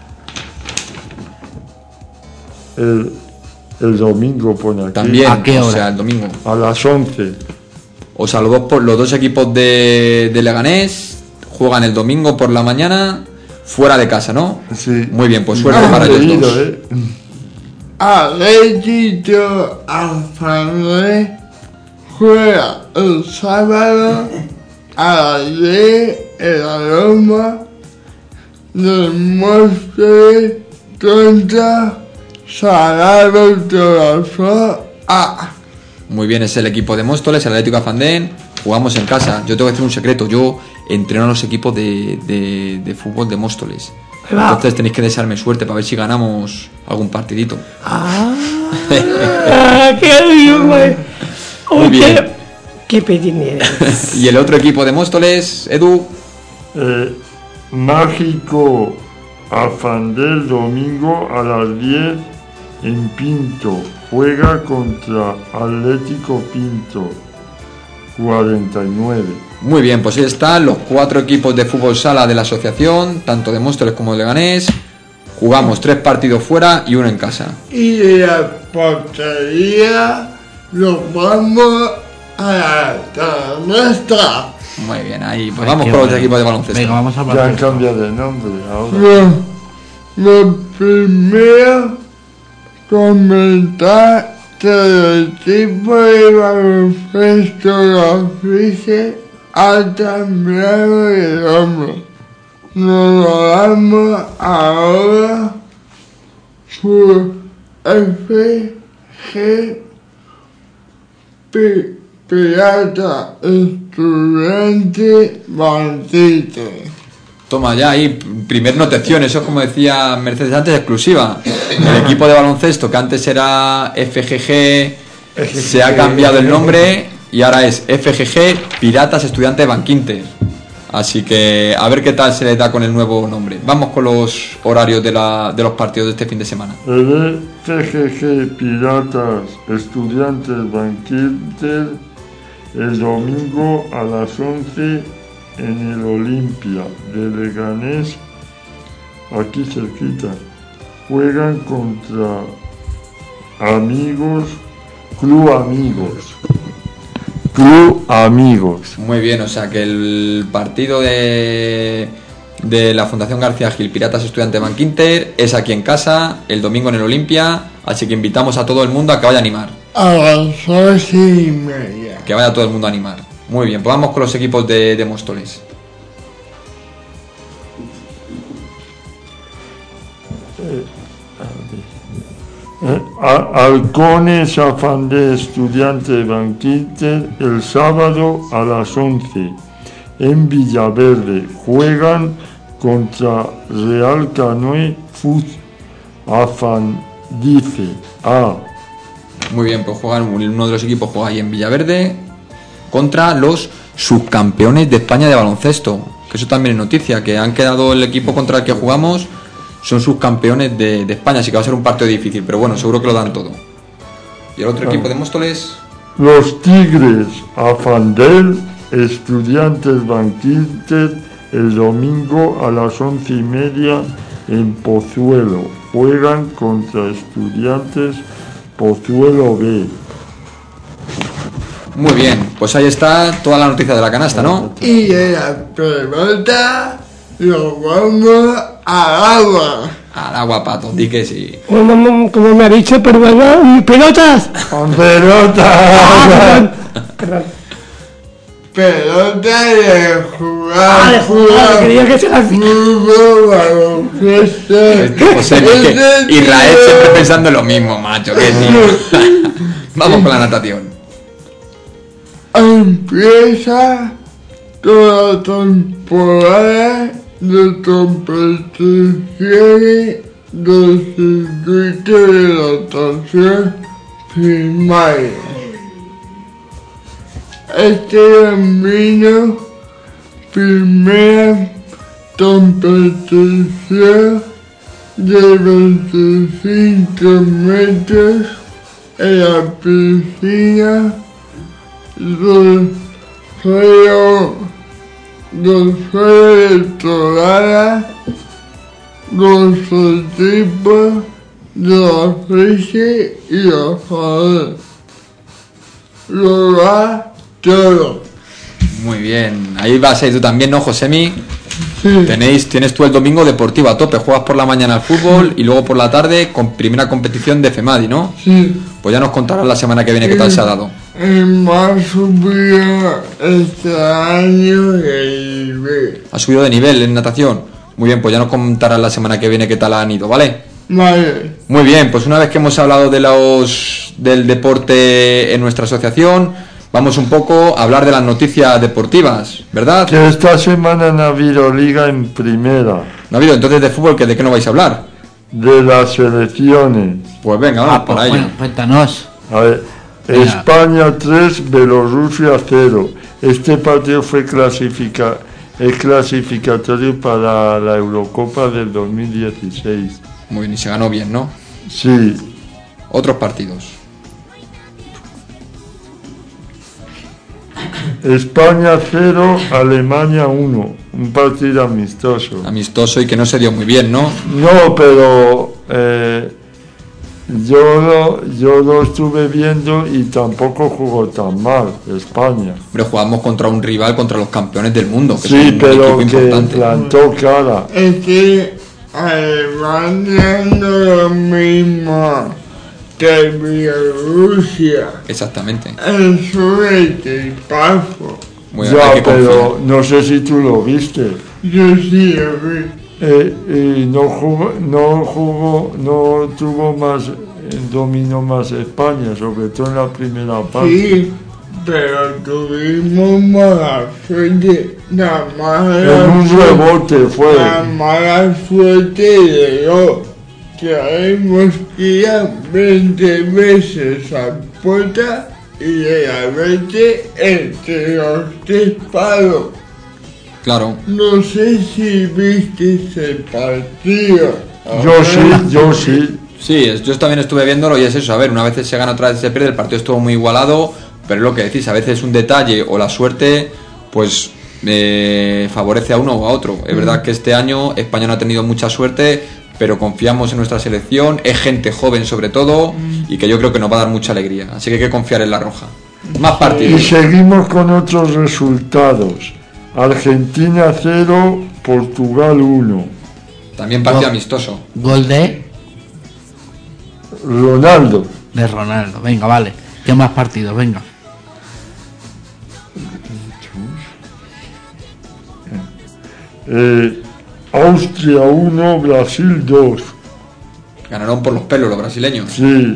El domingo pone aquí. También, ¿A qué o hora? sea, el domingo. A las 11. O sea, los dos equipos de Leganés juegan el domingo por la mañana fuera de casa, ¿no? Sí. Muy bien, pues suerte para ellos dos. Atlético Alfandé juega el sábado a las 10 en la Loma del Móstoles contra Sagrado Corazón A. Muy bien, es el equipo de Móstoles, el Atlético Alfandén. Jugamos en casa. Yo tengo que decir un secreto. Yo entreno a los equipos de fútbol de Móstoles. Entonces tenéis que desearme suerte para ver si ganamos algún partidito. ¡Qué bien, güey! Muy bien. ¡Qué pedín eres! Y el otro equipo de Móstoles, Edu. Mágico Alfandén domingo a las 10 en Pinto. Juega contra Atlético Pinto 49. Muy bien, pues ahí están los 4 equipos de fútbol sala de la asociación, tanto de Móstoles como de Leganés. Jugamos 3 partidos fuera y 1 en casa. Y de la portería nos vamos a la canasta. Muy bien, ahí pues vamos con los equipos de baloncesto. Venga, vamos a hablar. Ya han cambiado de nombre ahora. Lo primero, comentar que el equipo de baloncesto de Friese ha cambiado de nombre. Nos lo damos ahora por FG Pirata Estudiante Banquite. Toma ya ahí, primer notación, eso es como decía Mercedes antes, exclusiva. El equipo de baloncesto que antes era FGG se ha cambiado el nombre y ahora es FGG Piratas Estudiantes Banquinter. Así que a ver qué tal se les da con el nuevo nombre. Vamos con los horarios de los partidos de este fin de semana. El FGG Piratas Estudiantes Banquinter el domingo a las 11 en el Olimpia de Leganés, aquí cerquita. Juegan contra Club Amigos. Muy bien, o sea que el partido de la Fundación García Gil Piratas Estudiantes Banquinter es aquí en casa, el domingo en el Olimpia, así que invitamos a todo el mundo a que vaya a animar. A las 8:30. Que vaya todo el mundo a animar. Muy bien, pues vamos con los equipos de Móstoles. Halcones Alfandén Estudiantes Banquinter el sábado a las 11 en Villaverde. Juegan contra Real Canoe Fuz Afandice A. Muy bien, pues uno de los equipos juega ahí en Villaverde contra los subcampeones de España de baloncesto, que eso también es noticia, que han quedado el equipo contra el que jugamos, son subcampeones de España, así que va a ser un partido difícil, pero bueno, seguro que lo dan todo. Y el otro equipo de Móstoles, los Tigres Alfandén Estudiantes Banquinter el domingo a las 11:30 en Pozuelo. Juegan contra Estudiantes Pozuelo B. muy bien, pues ahí está toda la noticia de la canasta, ¿no? Y de la pelota lo vamos al agua. Al agua, Pato, di que sí. Como me ha dicho, perdón, pelotas. ¡Pelota! Perdón. Pelota de jugar, De jugar, quería que se la fútbol, baloncesto. José, es que Israel siempre pensando lo mismo, macho, que sí. Vamos con la natación. Empieza toda la temporada de competiciones del circuito de natación primaria. Este domingo, primera competición de 25 metros en la piscina del suelo electoral. Los equipos de la Friese y la FADE. Lo da todo. Muy bien, ahí vas a ir tú también, ¿no, Josemi? Sí. Tienes tú el domingo deportivo a tope, juegas por la mañana al fútbol y luego por la tarde con primera competición de FEMADI, ¿no? Sí. Pues ya nos contarás la semana que viene qué tal se ha dado. Más subido este año el nivel. Ha subido de nivel en natación. Muy bien, pues ya nos contarás la semana que viene qué tal han ido, ¿vale? Vale. Muy bien, pues una vez que hemos hablado del deporte en nuestra asociación, vamos un poco a hablar de las noticias deportivas, ¿verdad? Que esta semana no ha habido liga en primera. No ha habido, entonces de fútbol, ¿de qué no vais a hablar? De las selecciones. Pues venga, vamos por pues ahí. bueno, cuéntanos. A ver, Venga. España 3, Bielorrusia 0. Este partido fue clasificatorio para la Eurocopa del 2016. Muy bien, y se ganó bien, ¿no? Sí, Otros partidos. España 0, Alemania 1. Un partido amistoso. Amistoso y que no se dio muy bien, ¿no? No, pero yo lo estuve viendo y tampoco jugó tan mal España. Pero jugamos contra un rival, contra los campeones del mundo, que Sí, es un pero equipo que importante. plantó cara. Es que Alemania no es lo mismo que Bielorrusia. Exactamente. Es un equipazo. Muy bien, Ya, hay que pero confiar. no sé si tú lo viste. Yo sí lo vi. Y no tuvo más dominio más España, sobre todo en la primera parte. Sí, pero tuvimos mala suerte. La En mala un rebote fue. La mala suerte llegó. Sabemos que ya 20 veces a puerta y de la 20 entre los 3 palos. Claro. No sé si viste ese partido. Yo sí. Sí, yo también estuve viéndolo y es eso, a ver, una vez se gana, otra vez se pierde, el partido estuvo muy igualado, pero es lo que decís, a veces un detalle o la suerte, pues favorece a uno o a otro. Es verdad que este año España no ha tenido mucha suerte, pero confiamos en nuestra selección, es gente joven sobre todo, y que yo creo que nos va a dar mucha alegría, así que hay que confiar en la roja. Más Y partidos. seguimos con otros resultados. Argentina 0, Portugal 1. También partido amistoso. Gol de Ronaldo. Ronaldo. Venga, vale. ¿Qué más partidos? Venga. Austria 1, Brasil 2. Ganaron por los pelos los brasileños. Sí.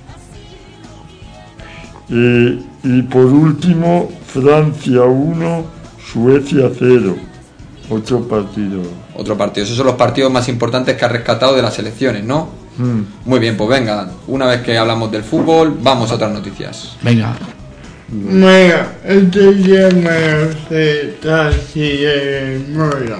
Y por último, Francia 1, Suecia 0. Otro partido. Otro partido. Esos son los partidos más importantes que ha rescatado de las selecciones, ¿no? Muy bien, pues venga, una vez que hablamos del fútbol, vamos a otras noticias. Venga. Mira, este día me lo sé casi de memoria.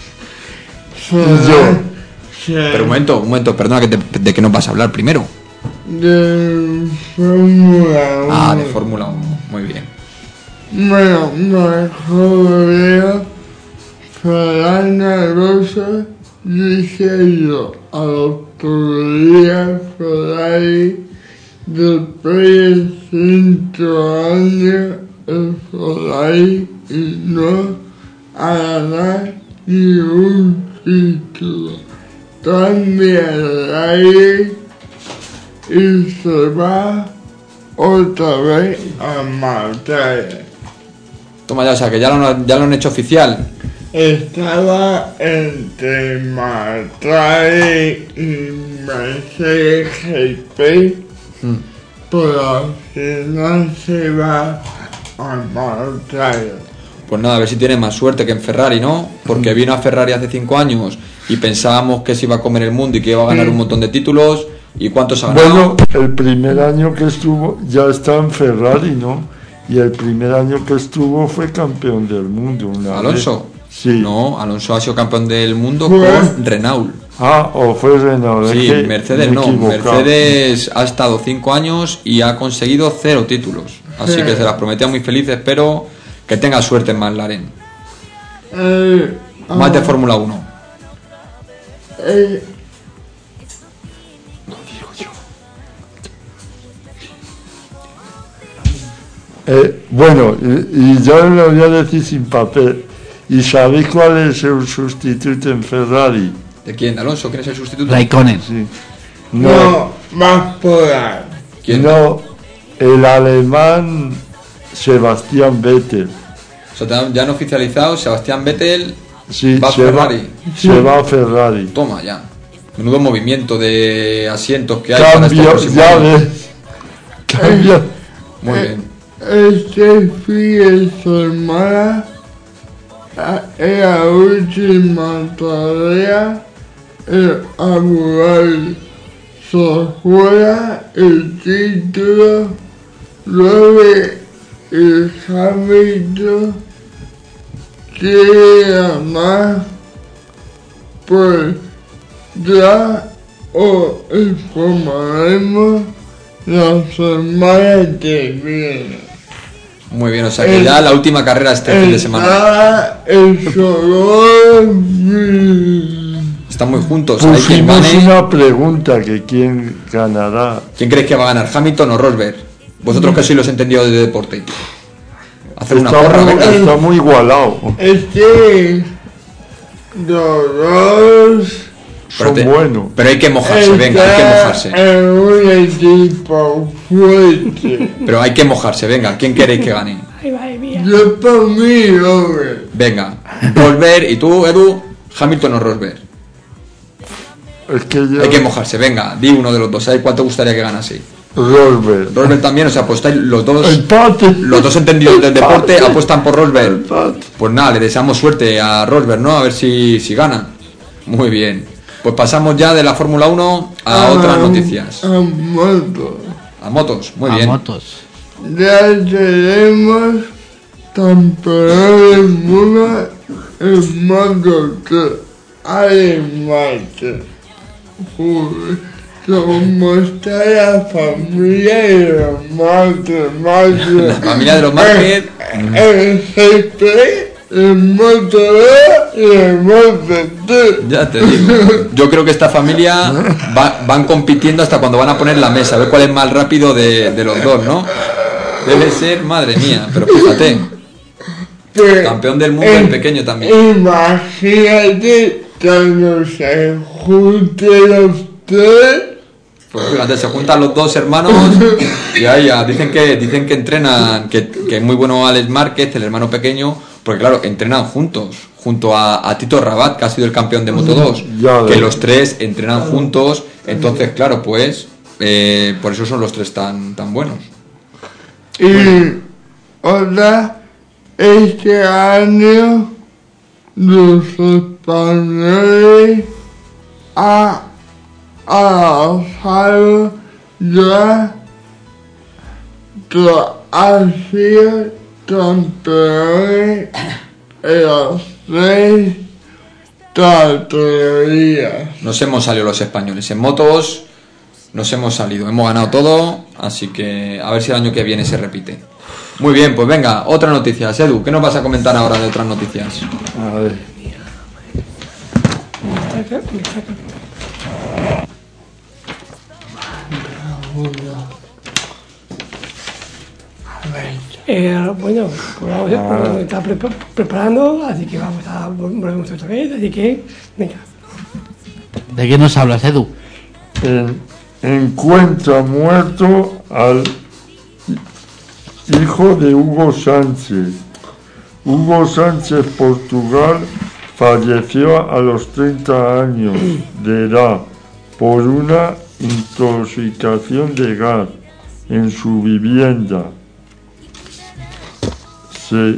Pero un momento, perdona, ¿de qué nos vas a hablar primero? De Fórmula 1. Ah, de Fórmula 1, muy bien. Bueno, mejor veo Fernando Alonso diciendo a los tuberías Ferrari después de 5 años el Ferrari y no a ganar ni un título. Cambia el aire y se va otra vez a matar. Toma ya, o sea que ya lo han hecho oficial. Estaba entre McLaren y Mercedes GP, pero al final se va a McLaren. Pues nada, a ver si tiene más suerte que en Ferrari, ¿no? Porque vino a Ferrari hace 5 años y pensábamos que se iba a comer el mundo y que iba a ganar un montón de títulos. ¿Y cuántos ha ganado? Bueno, el primer año que estuvo ya está en Ferrari, ¿no? Y el primer año que estuvo fue campeón del mundo. ¿Alonso? Sí. No, Alonso ha sido campeón del mundo ¿Fue? con Renault. Ah, o fue Renault. Sí, es que Mercedes me he no. equivocado. Mercedes ha estado 5 años y ha conseguido 0 títulos. Así que se las prometía muy felices, pero que tenga suerte en McLaren. Más de Fórmula 1. Bueno, y ya lo voy a decir sin papel. ¿Y sabéis cuál es el sustituto en Ferrari? ¿De quién? ¿De Alonso? ¿Quién es el sustituto? Raikkonen. Sí. No, más por ahí. ¿Quién? No, el alemán Sebastián Vettel. O sea, ya han oficializado, Sebastián Vettel Sí, va a Ferrari. Se va a Ferrari. Toma ya. Menudo movimiento de asientos que hay para este Cambio, próximo ya año. ves. Cambio. Muy bien. Este fin de semana es la última tarea. El Abu Dhabi se juega el título. Luego el Hamilton quiere ganar, pues ya os informaremos la semana que viene. Muy bien, o sea que ya la última carrera este fin de semana. El solo Están muy juntos. Hay quien Pusimos gane. una pregunta que quién ganará. ¿Quién crees que va a ganar? ¿Hamilton o Rosberg? Vosotros que sois los entendidos de deporte. Hacer una porra, venga. Está muy igualado. los dos Son buenos. Pero hay que mojarse, venga, hay que mojarse. en un equipo fuerte. Pero hay que mojarse, venga. ¿Quién queréis que gane? Ay, madre mía. Yo por mí, hombre. Venga. Rosberg y tú, Edu, Hamilton o Rosberg. Es que yo. Hay que mojarse, venga. Di uno de los dos. ¿Sabes cuál te gustaría que ganase? Rosberg. Rosberg también, o sea, apostáis los dos. Empate. Los dos entendidos del deporte Empate. apuestan por Rosberg. Empate. Pues nada, le deseamos suerte a Rosberg, ¿no? A ver si gana. Muy bien. Pues pasamos ya de la Fórmula 1 a otras noticias. A moto. A motos, muy A bien. motos. Ya tenemos campeón del mundo en moto que además como está la familia de los Márquez. La familia de los Márquez. El jefe, el moto 2 y el moto 3. Ya te digo. Yo creo que esta familia van compitiendo hasta cuando van a poner la mesa, a ver cuál es más rápido de los dos, ¿no? Debe ser, madre mía, pero fíjate. Campeón del mundo el pequeño también. Imagínate cuando se junten los tres. Pues fíjate, se juntan los dos hermanos y ahí ya dicen que entrenan, que es muy bueno Alex Márquez, el hermano pequeño, porque claro, entrenan juntos, junto a Tito Rabat, que ha sido el campeón de Moto 2, Ya que ves. los tres entrenan juntos, entonces claro, pues por eso son los tres tan buenos. Y otra, este año los españoles han alzado ya que han sido campeones en las 3 categorías. Nos hemos salido los españoles en motos, nos hemos salido, hemos ganado todo, así que a ver si el año que viene se repite. Muy bien, pues venga, otra noticia. Edu, ¿qué nos vas a comentar ahora de otras noticias? A ver. Bueno, pues vamos a estar preparando, así que vamos a volvemos otra vez, así que venga. ¿De qué nos hablas, Edu? Encuentra muerto al hijo de Hugo Sánchez. Hugo Sánchez, Portugal, falleció a los 30 años de edad por una intoxicación de gas en su vivienda. Se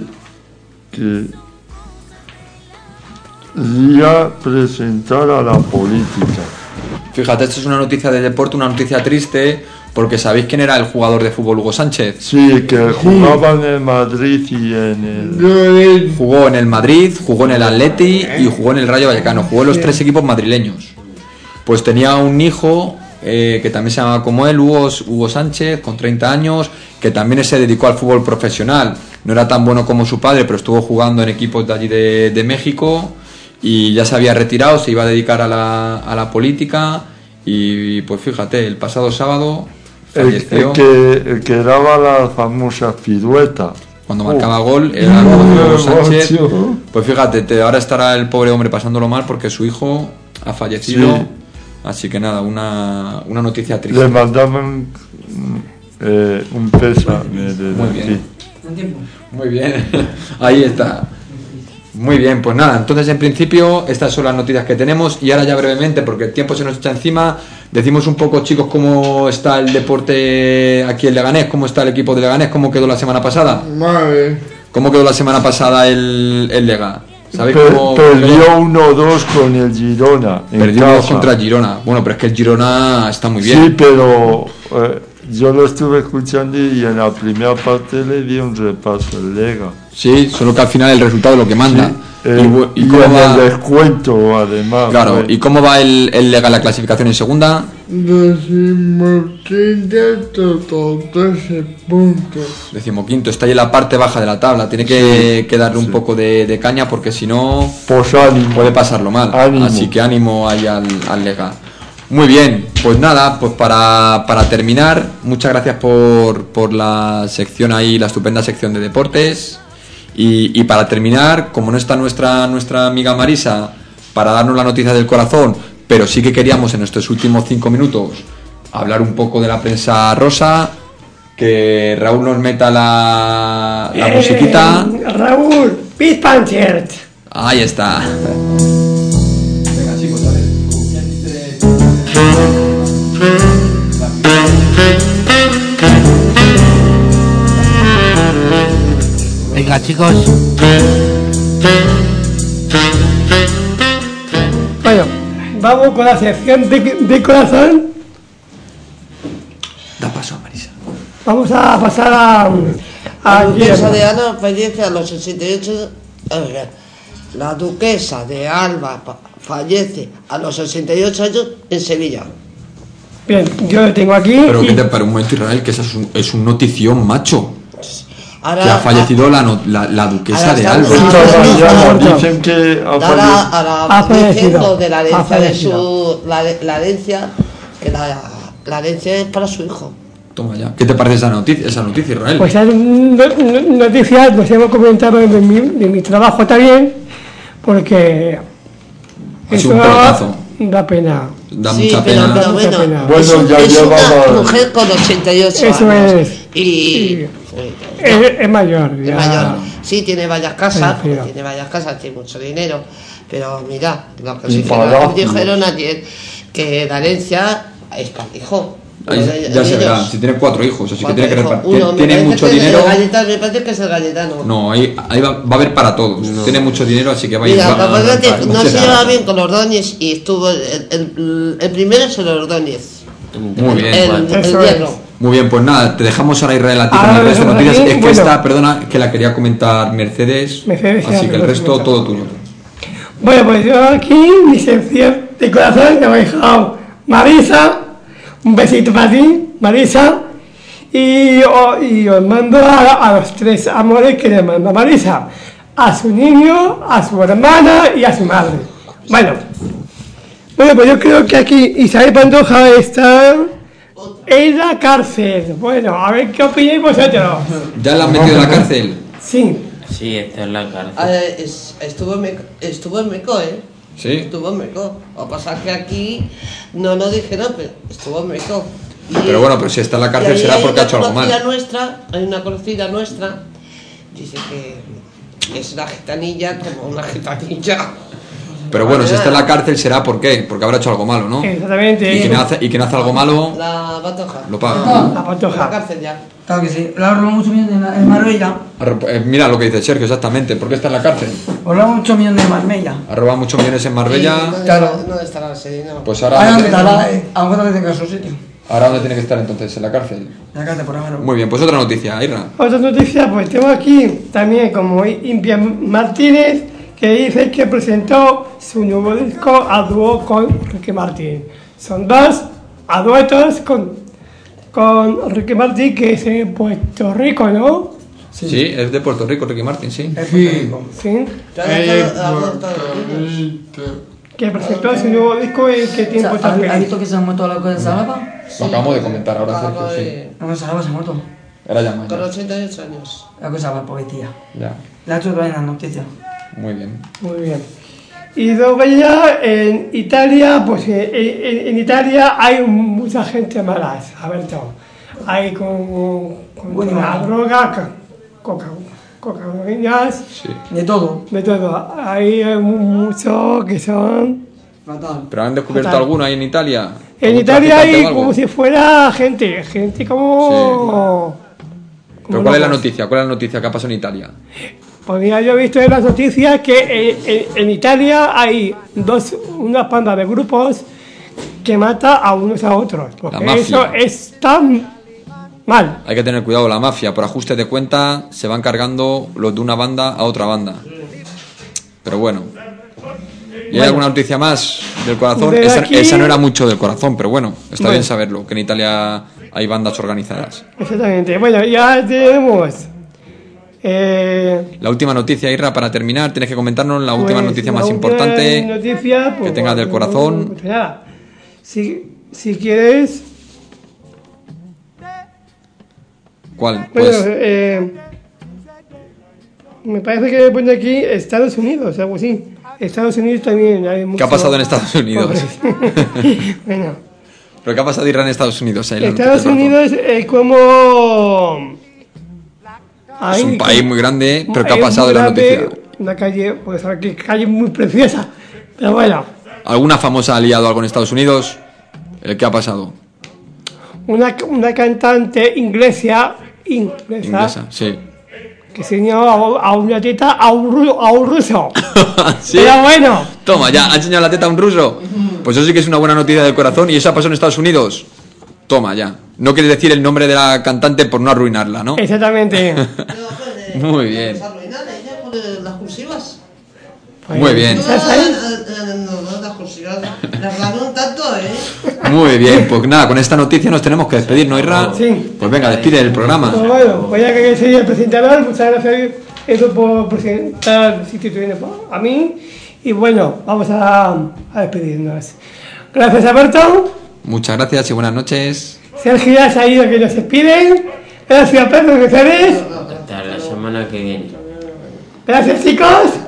quería presentar a la política. Fíjate, esto es una noticia de deporte, una noticia triste, porque ¿sabéis quién era el jugador de fútbol Hugo Sánchez? Sí, que jugaba en el Madrid y en el... Jugó en el Madrid, jugó en el Atleti y jugó en el Rayo Vallecano, jugó en los tres equipos madrileños. Pues tenía un hijo que también se llamaba como él, Hugo Sánchez, con 30 años, que también se dedicó al fútbol profesional. No era tan bueno como su padre, pero estuvo jugando en equipos de allí de México y ya se había retirado, se iba a dedicar a la política y pues fíjate, el pasado sábado falleció. El que daba las famosas piruetas. Cuando marcaba gol, era Hugo Sánchez. tío. Pues fíjate, ahora estará el pobre hombre pasándolo mal porque su hijo ha fallecido. Sí. Así que nada, una noticia triste. Le mandaban un pésame desde Muy bien. aquí. Muy bien, ahí está. Muy bien, pues nada, entonces en principio estas son las noticias que tenemos y ahora ya brevemente, porque el tiempo se nos echa encima, decimos un poco, chicos, cómo está el deporte aquí en Leganés, cómo está el equipo de Leganés, cómo quedó la semana pasada. Vale. ¿Cómo quedó la semana pasada el Lega? ¿Sabéis cómo Perdió 1-2 con el Girona. en perdió casa. contra el Girona? Bueno, pero es que el Girona está muy bien. Sí, pero yo lo estuve escuchando y en la primera parte le di un repaso al Lega. Sí, solo que al final el resultado es lo que manda. Sí, ¿Y y cómo en va? el descuento, además. Claro, fue. ¿y cómo va el Lega en la clasificación en segunda? 15º, total 13 puntos. 15º, está ahí en la parte baja de la tabla. Tiene que darle un poco de caña porque si no Pues ánimo. puede pasarlo mal. Ánimo. Así que ánimo ahí al Lega. Muy bien, pues nada, pues para terminar, muchas gracias por la sección ahí, la estupenda sección de deportes. Y para terminar, como no está nuestra amiga Marisa para darnos la noticia del corazón, pero sí que queríamos en nuestros últimos 5 minutos hablar un poco de la prensa rosa, que Raúl nos meta la musiquita. Raúl, Pit Panther. Ahí está. Venga, chicos, Venga, chicos. Bueno, vamos con la sección de corazón. Da paso a Marisa. Vamos a pasar a La duquesa Guillermo. de Alba fallece a los 68. La duquesa de Alba fallece a los 68 años en Sevilla. Bien, yo lo tengo aquí. Pero y- que te para un momento, Israel, que eso es un notición, macho. Ahora, Que ha fallecido la duquesa ahora de está- Alba. Esta mañana no. dicen que ha ahora, fallecido. ahora Ha fallecido. dicen lo de la Ha herencia de fallecido. la herencia, que la herencia es para su hijo. Toma ya. ¿Qué te parece esa noticia, Israel? Pues hay noticias, nos hemos comentado de mi trabajo también, porque Ha sido un pelotazo. da pena. Da Sí, mucha pero, pena. pero Mucha bueno, pena. Bueno, es, ya es llevaba- una mujer con 88 Eso años. es. Y Es mayor. es ya. mayor. Sí, tiene varias casas, Sí, sí. tiene varias casas, tiene mucho dinero. Pero mira, lo que Y sí palacios. dijeron ayer, que la herencia es para el hijo. Ahí Uno de ya se verá. ellos. Si tiene 4 hijos, así que Cuatro tiene que hijos. repartir. Uno, me Tiene parece mucho que es dinero. el Galletano, me parece que es el Galletano. No, ahí va a haber para todos. Tiene mucho dinero, así que Mira, va acuérdate, a no se llevaba bien con Ordóñez y estuvo el primero es el Ordóñez, Muy bien. el Eso hierro. es. Muy bien, pues nada, te dejamos ahora Israel a ti con Ahora el resto de dejamos noticias. aquí, Es que bueno. esta, perdona, que la quería comentar Mercedes. Mercedes, así ya, que el lo resto comenta. todo tuyo. Bueno, pues yo aquí, mi sección de corazón, que me ha dejado Marisa. Un besito para ti, Marisa. Y os mando a los 3 amores que le manda Marisa: a su niño, a su hermana y a su madre. Bueno, pues yo creo que aquí Isabel Pantoja está en la cárcel. Bueno, a ver qué opináis vosotros. ¿Ya la han metido en la cárcel? Sí, Sí, está en la cárcel. Estuvo en Meco, ¿eh? Sí. Estuvo en Meco. Lo que pasa es que aquí no lo dijeron, pero estuvo en Meco. Y- Pero bueno, pero si está en la cárcel y ahí será hay porque ha una hecho algo mal. conocida nuestra, hay una conocida nuestra, dice que es una gitanilla como una gitanilla. Pero bueno, si está en la cárcel será ¿por qué? Porque habrá hecho algo malo, ¿no? exactamente. Y quien hace algo malo La Pantoja. lo paga. La La Pantoja. cárcel ya. Claro que sí. La robó mucho millón en Marbella. Mira lo que dice Sergio, exactamente. ¿Por qué está en la cárcel? O robó mucho millón de Marbella. Ha robado muchos millones en Marbella. No estará ese dinero. Pues Ahora ahora, dónde estará, a lo mejor debe tener su sitio. ahora dónde tiene que estar entonces, en la cárcel. La cárcel por ejemplo. Muy bien, pues otra noticia, Irra. Otra noticia, pues tengo aquí también como Impia Martínez, que dice que presentó su nuevo disco a dúo con Ricky Martin. Son dos a duetos con Ricky Martin, que es en Puerto Rico, ¿no? Sí. Es de Puerto Rico, Ricky Martin, sí. Es Puerto Rico. Sí. Ya ha adoptado los niños. Que presentó su nuevo disco en qué O tiempo sea, ¿has también. visto que se han muerto la cosa de Salapa? Lo acabamos de comentar ahora, Sergio, sí. No, Salapa se ha muerto. Era ya mayor. Con 88 años. La cosa va poesía. Ya, La ha hecho todavía en la noticia. muy bien. Muy bien. Y luego ya en Italia, pues en Italia hay mucha gente mala, Alberto. Hay con la droga, cocaínas, Sí. De todo. de todo. Hay muchos que son... Fatal. ¿Pero han descubierto Fatal. alguno ahí en Italia? En ¿Algún Italia traficante hay o algo? como si fuera gente como... ¿Pero como cuál es la locos. noticia? ¿Cuál es la noticia que ha pasado en Italia? Pues mira, yo he visto en las noticias que en Italia hay una panda de grupos que mata a unos a otros. Porque mafia. eso es tan mal. Hay que tener cuidado, la mafia, por ajuste de cuenta, se van cargando los de una banda a otra banda. Pero bueno. ¿Y hay alguna noticia más del corazón? De Esa, aquí- esa no era mucho del corazón, pero bueno, está Bueno. bien saberlo, que en Italia hay bandas organizadas. Exactamente. Bueno, ya tenemos... La última noticia, Irra, para terminar, tienes que comentarnos la última pues, noticia la más última importante noticia, pues, que tengas del corazón. pues nada. Si quieres... ¿Cuál? Bueno, Pues me parece que pone aquí Estados Unidos, algo así. Estados Unidos también hay mucho... ¿qué ha pasado en Estados Unidos? pobres. Bueno, ¿Pero qué ha pasado, Irra, en Estados Unidos? Ahí la Estados noticia del Unidos es como... corazón. Es un país muy grande, pero ¿qué ha es pasado muy en la grande, noticia? Una calle, pues aquí calle muy preciosa. Pero bueno, ¿Alguna famosa ha liado algo en Estados Unidos? ¿Qué ha pasado? una cantante inglesa, Inglesa, sí. que se unió a una teta a un ruso. ¿Sí? Pero bueno, Toma, ya, ha enseñado la teta a un ruso. Pues eso sí que es una buena noticia del corazón. ¿Y eso ha pasado en Estados Unidos? Toma, ya. No quieres decir el nombre de la cantante por no arruinarla, ¿no? exactamente. Muy bien. Las arruinan ella por las cursivas. Muy bien. No, las cursivas las dan un tanto, Muy bien. Pues nada, con esta noticia nos tenemos que despedir, ¿no, Irra? Sí. Pues venga, despide el programa. Pues bueno, pues ya que soy el presentador, muchas gracias eso por presentar el sitio que viene a mí. Y bueno, vamos a despedirnos. Gracias, Alberto. Muchas gracias y buenas noches. Sergio ya se ha ido, que nos despiden. Gracias, Pedro, que eres. Hasta la semana que viene. Gracias, chicos.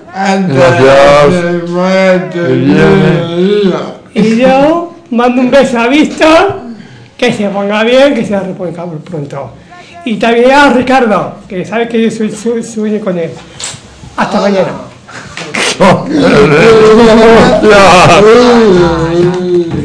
Gracias. Que viene. Y yo mando un beso a Víctor, que se ponga bien, que se reponga pronto. Y también a Ricardo, que sabe que yo sueño con él. Hasta mañana. Gracias.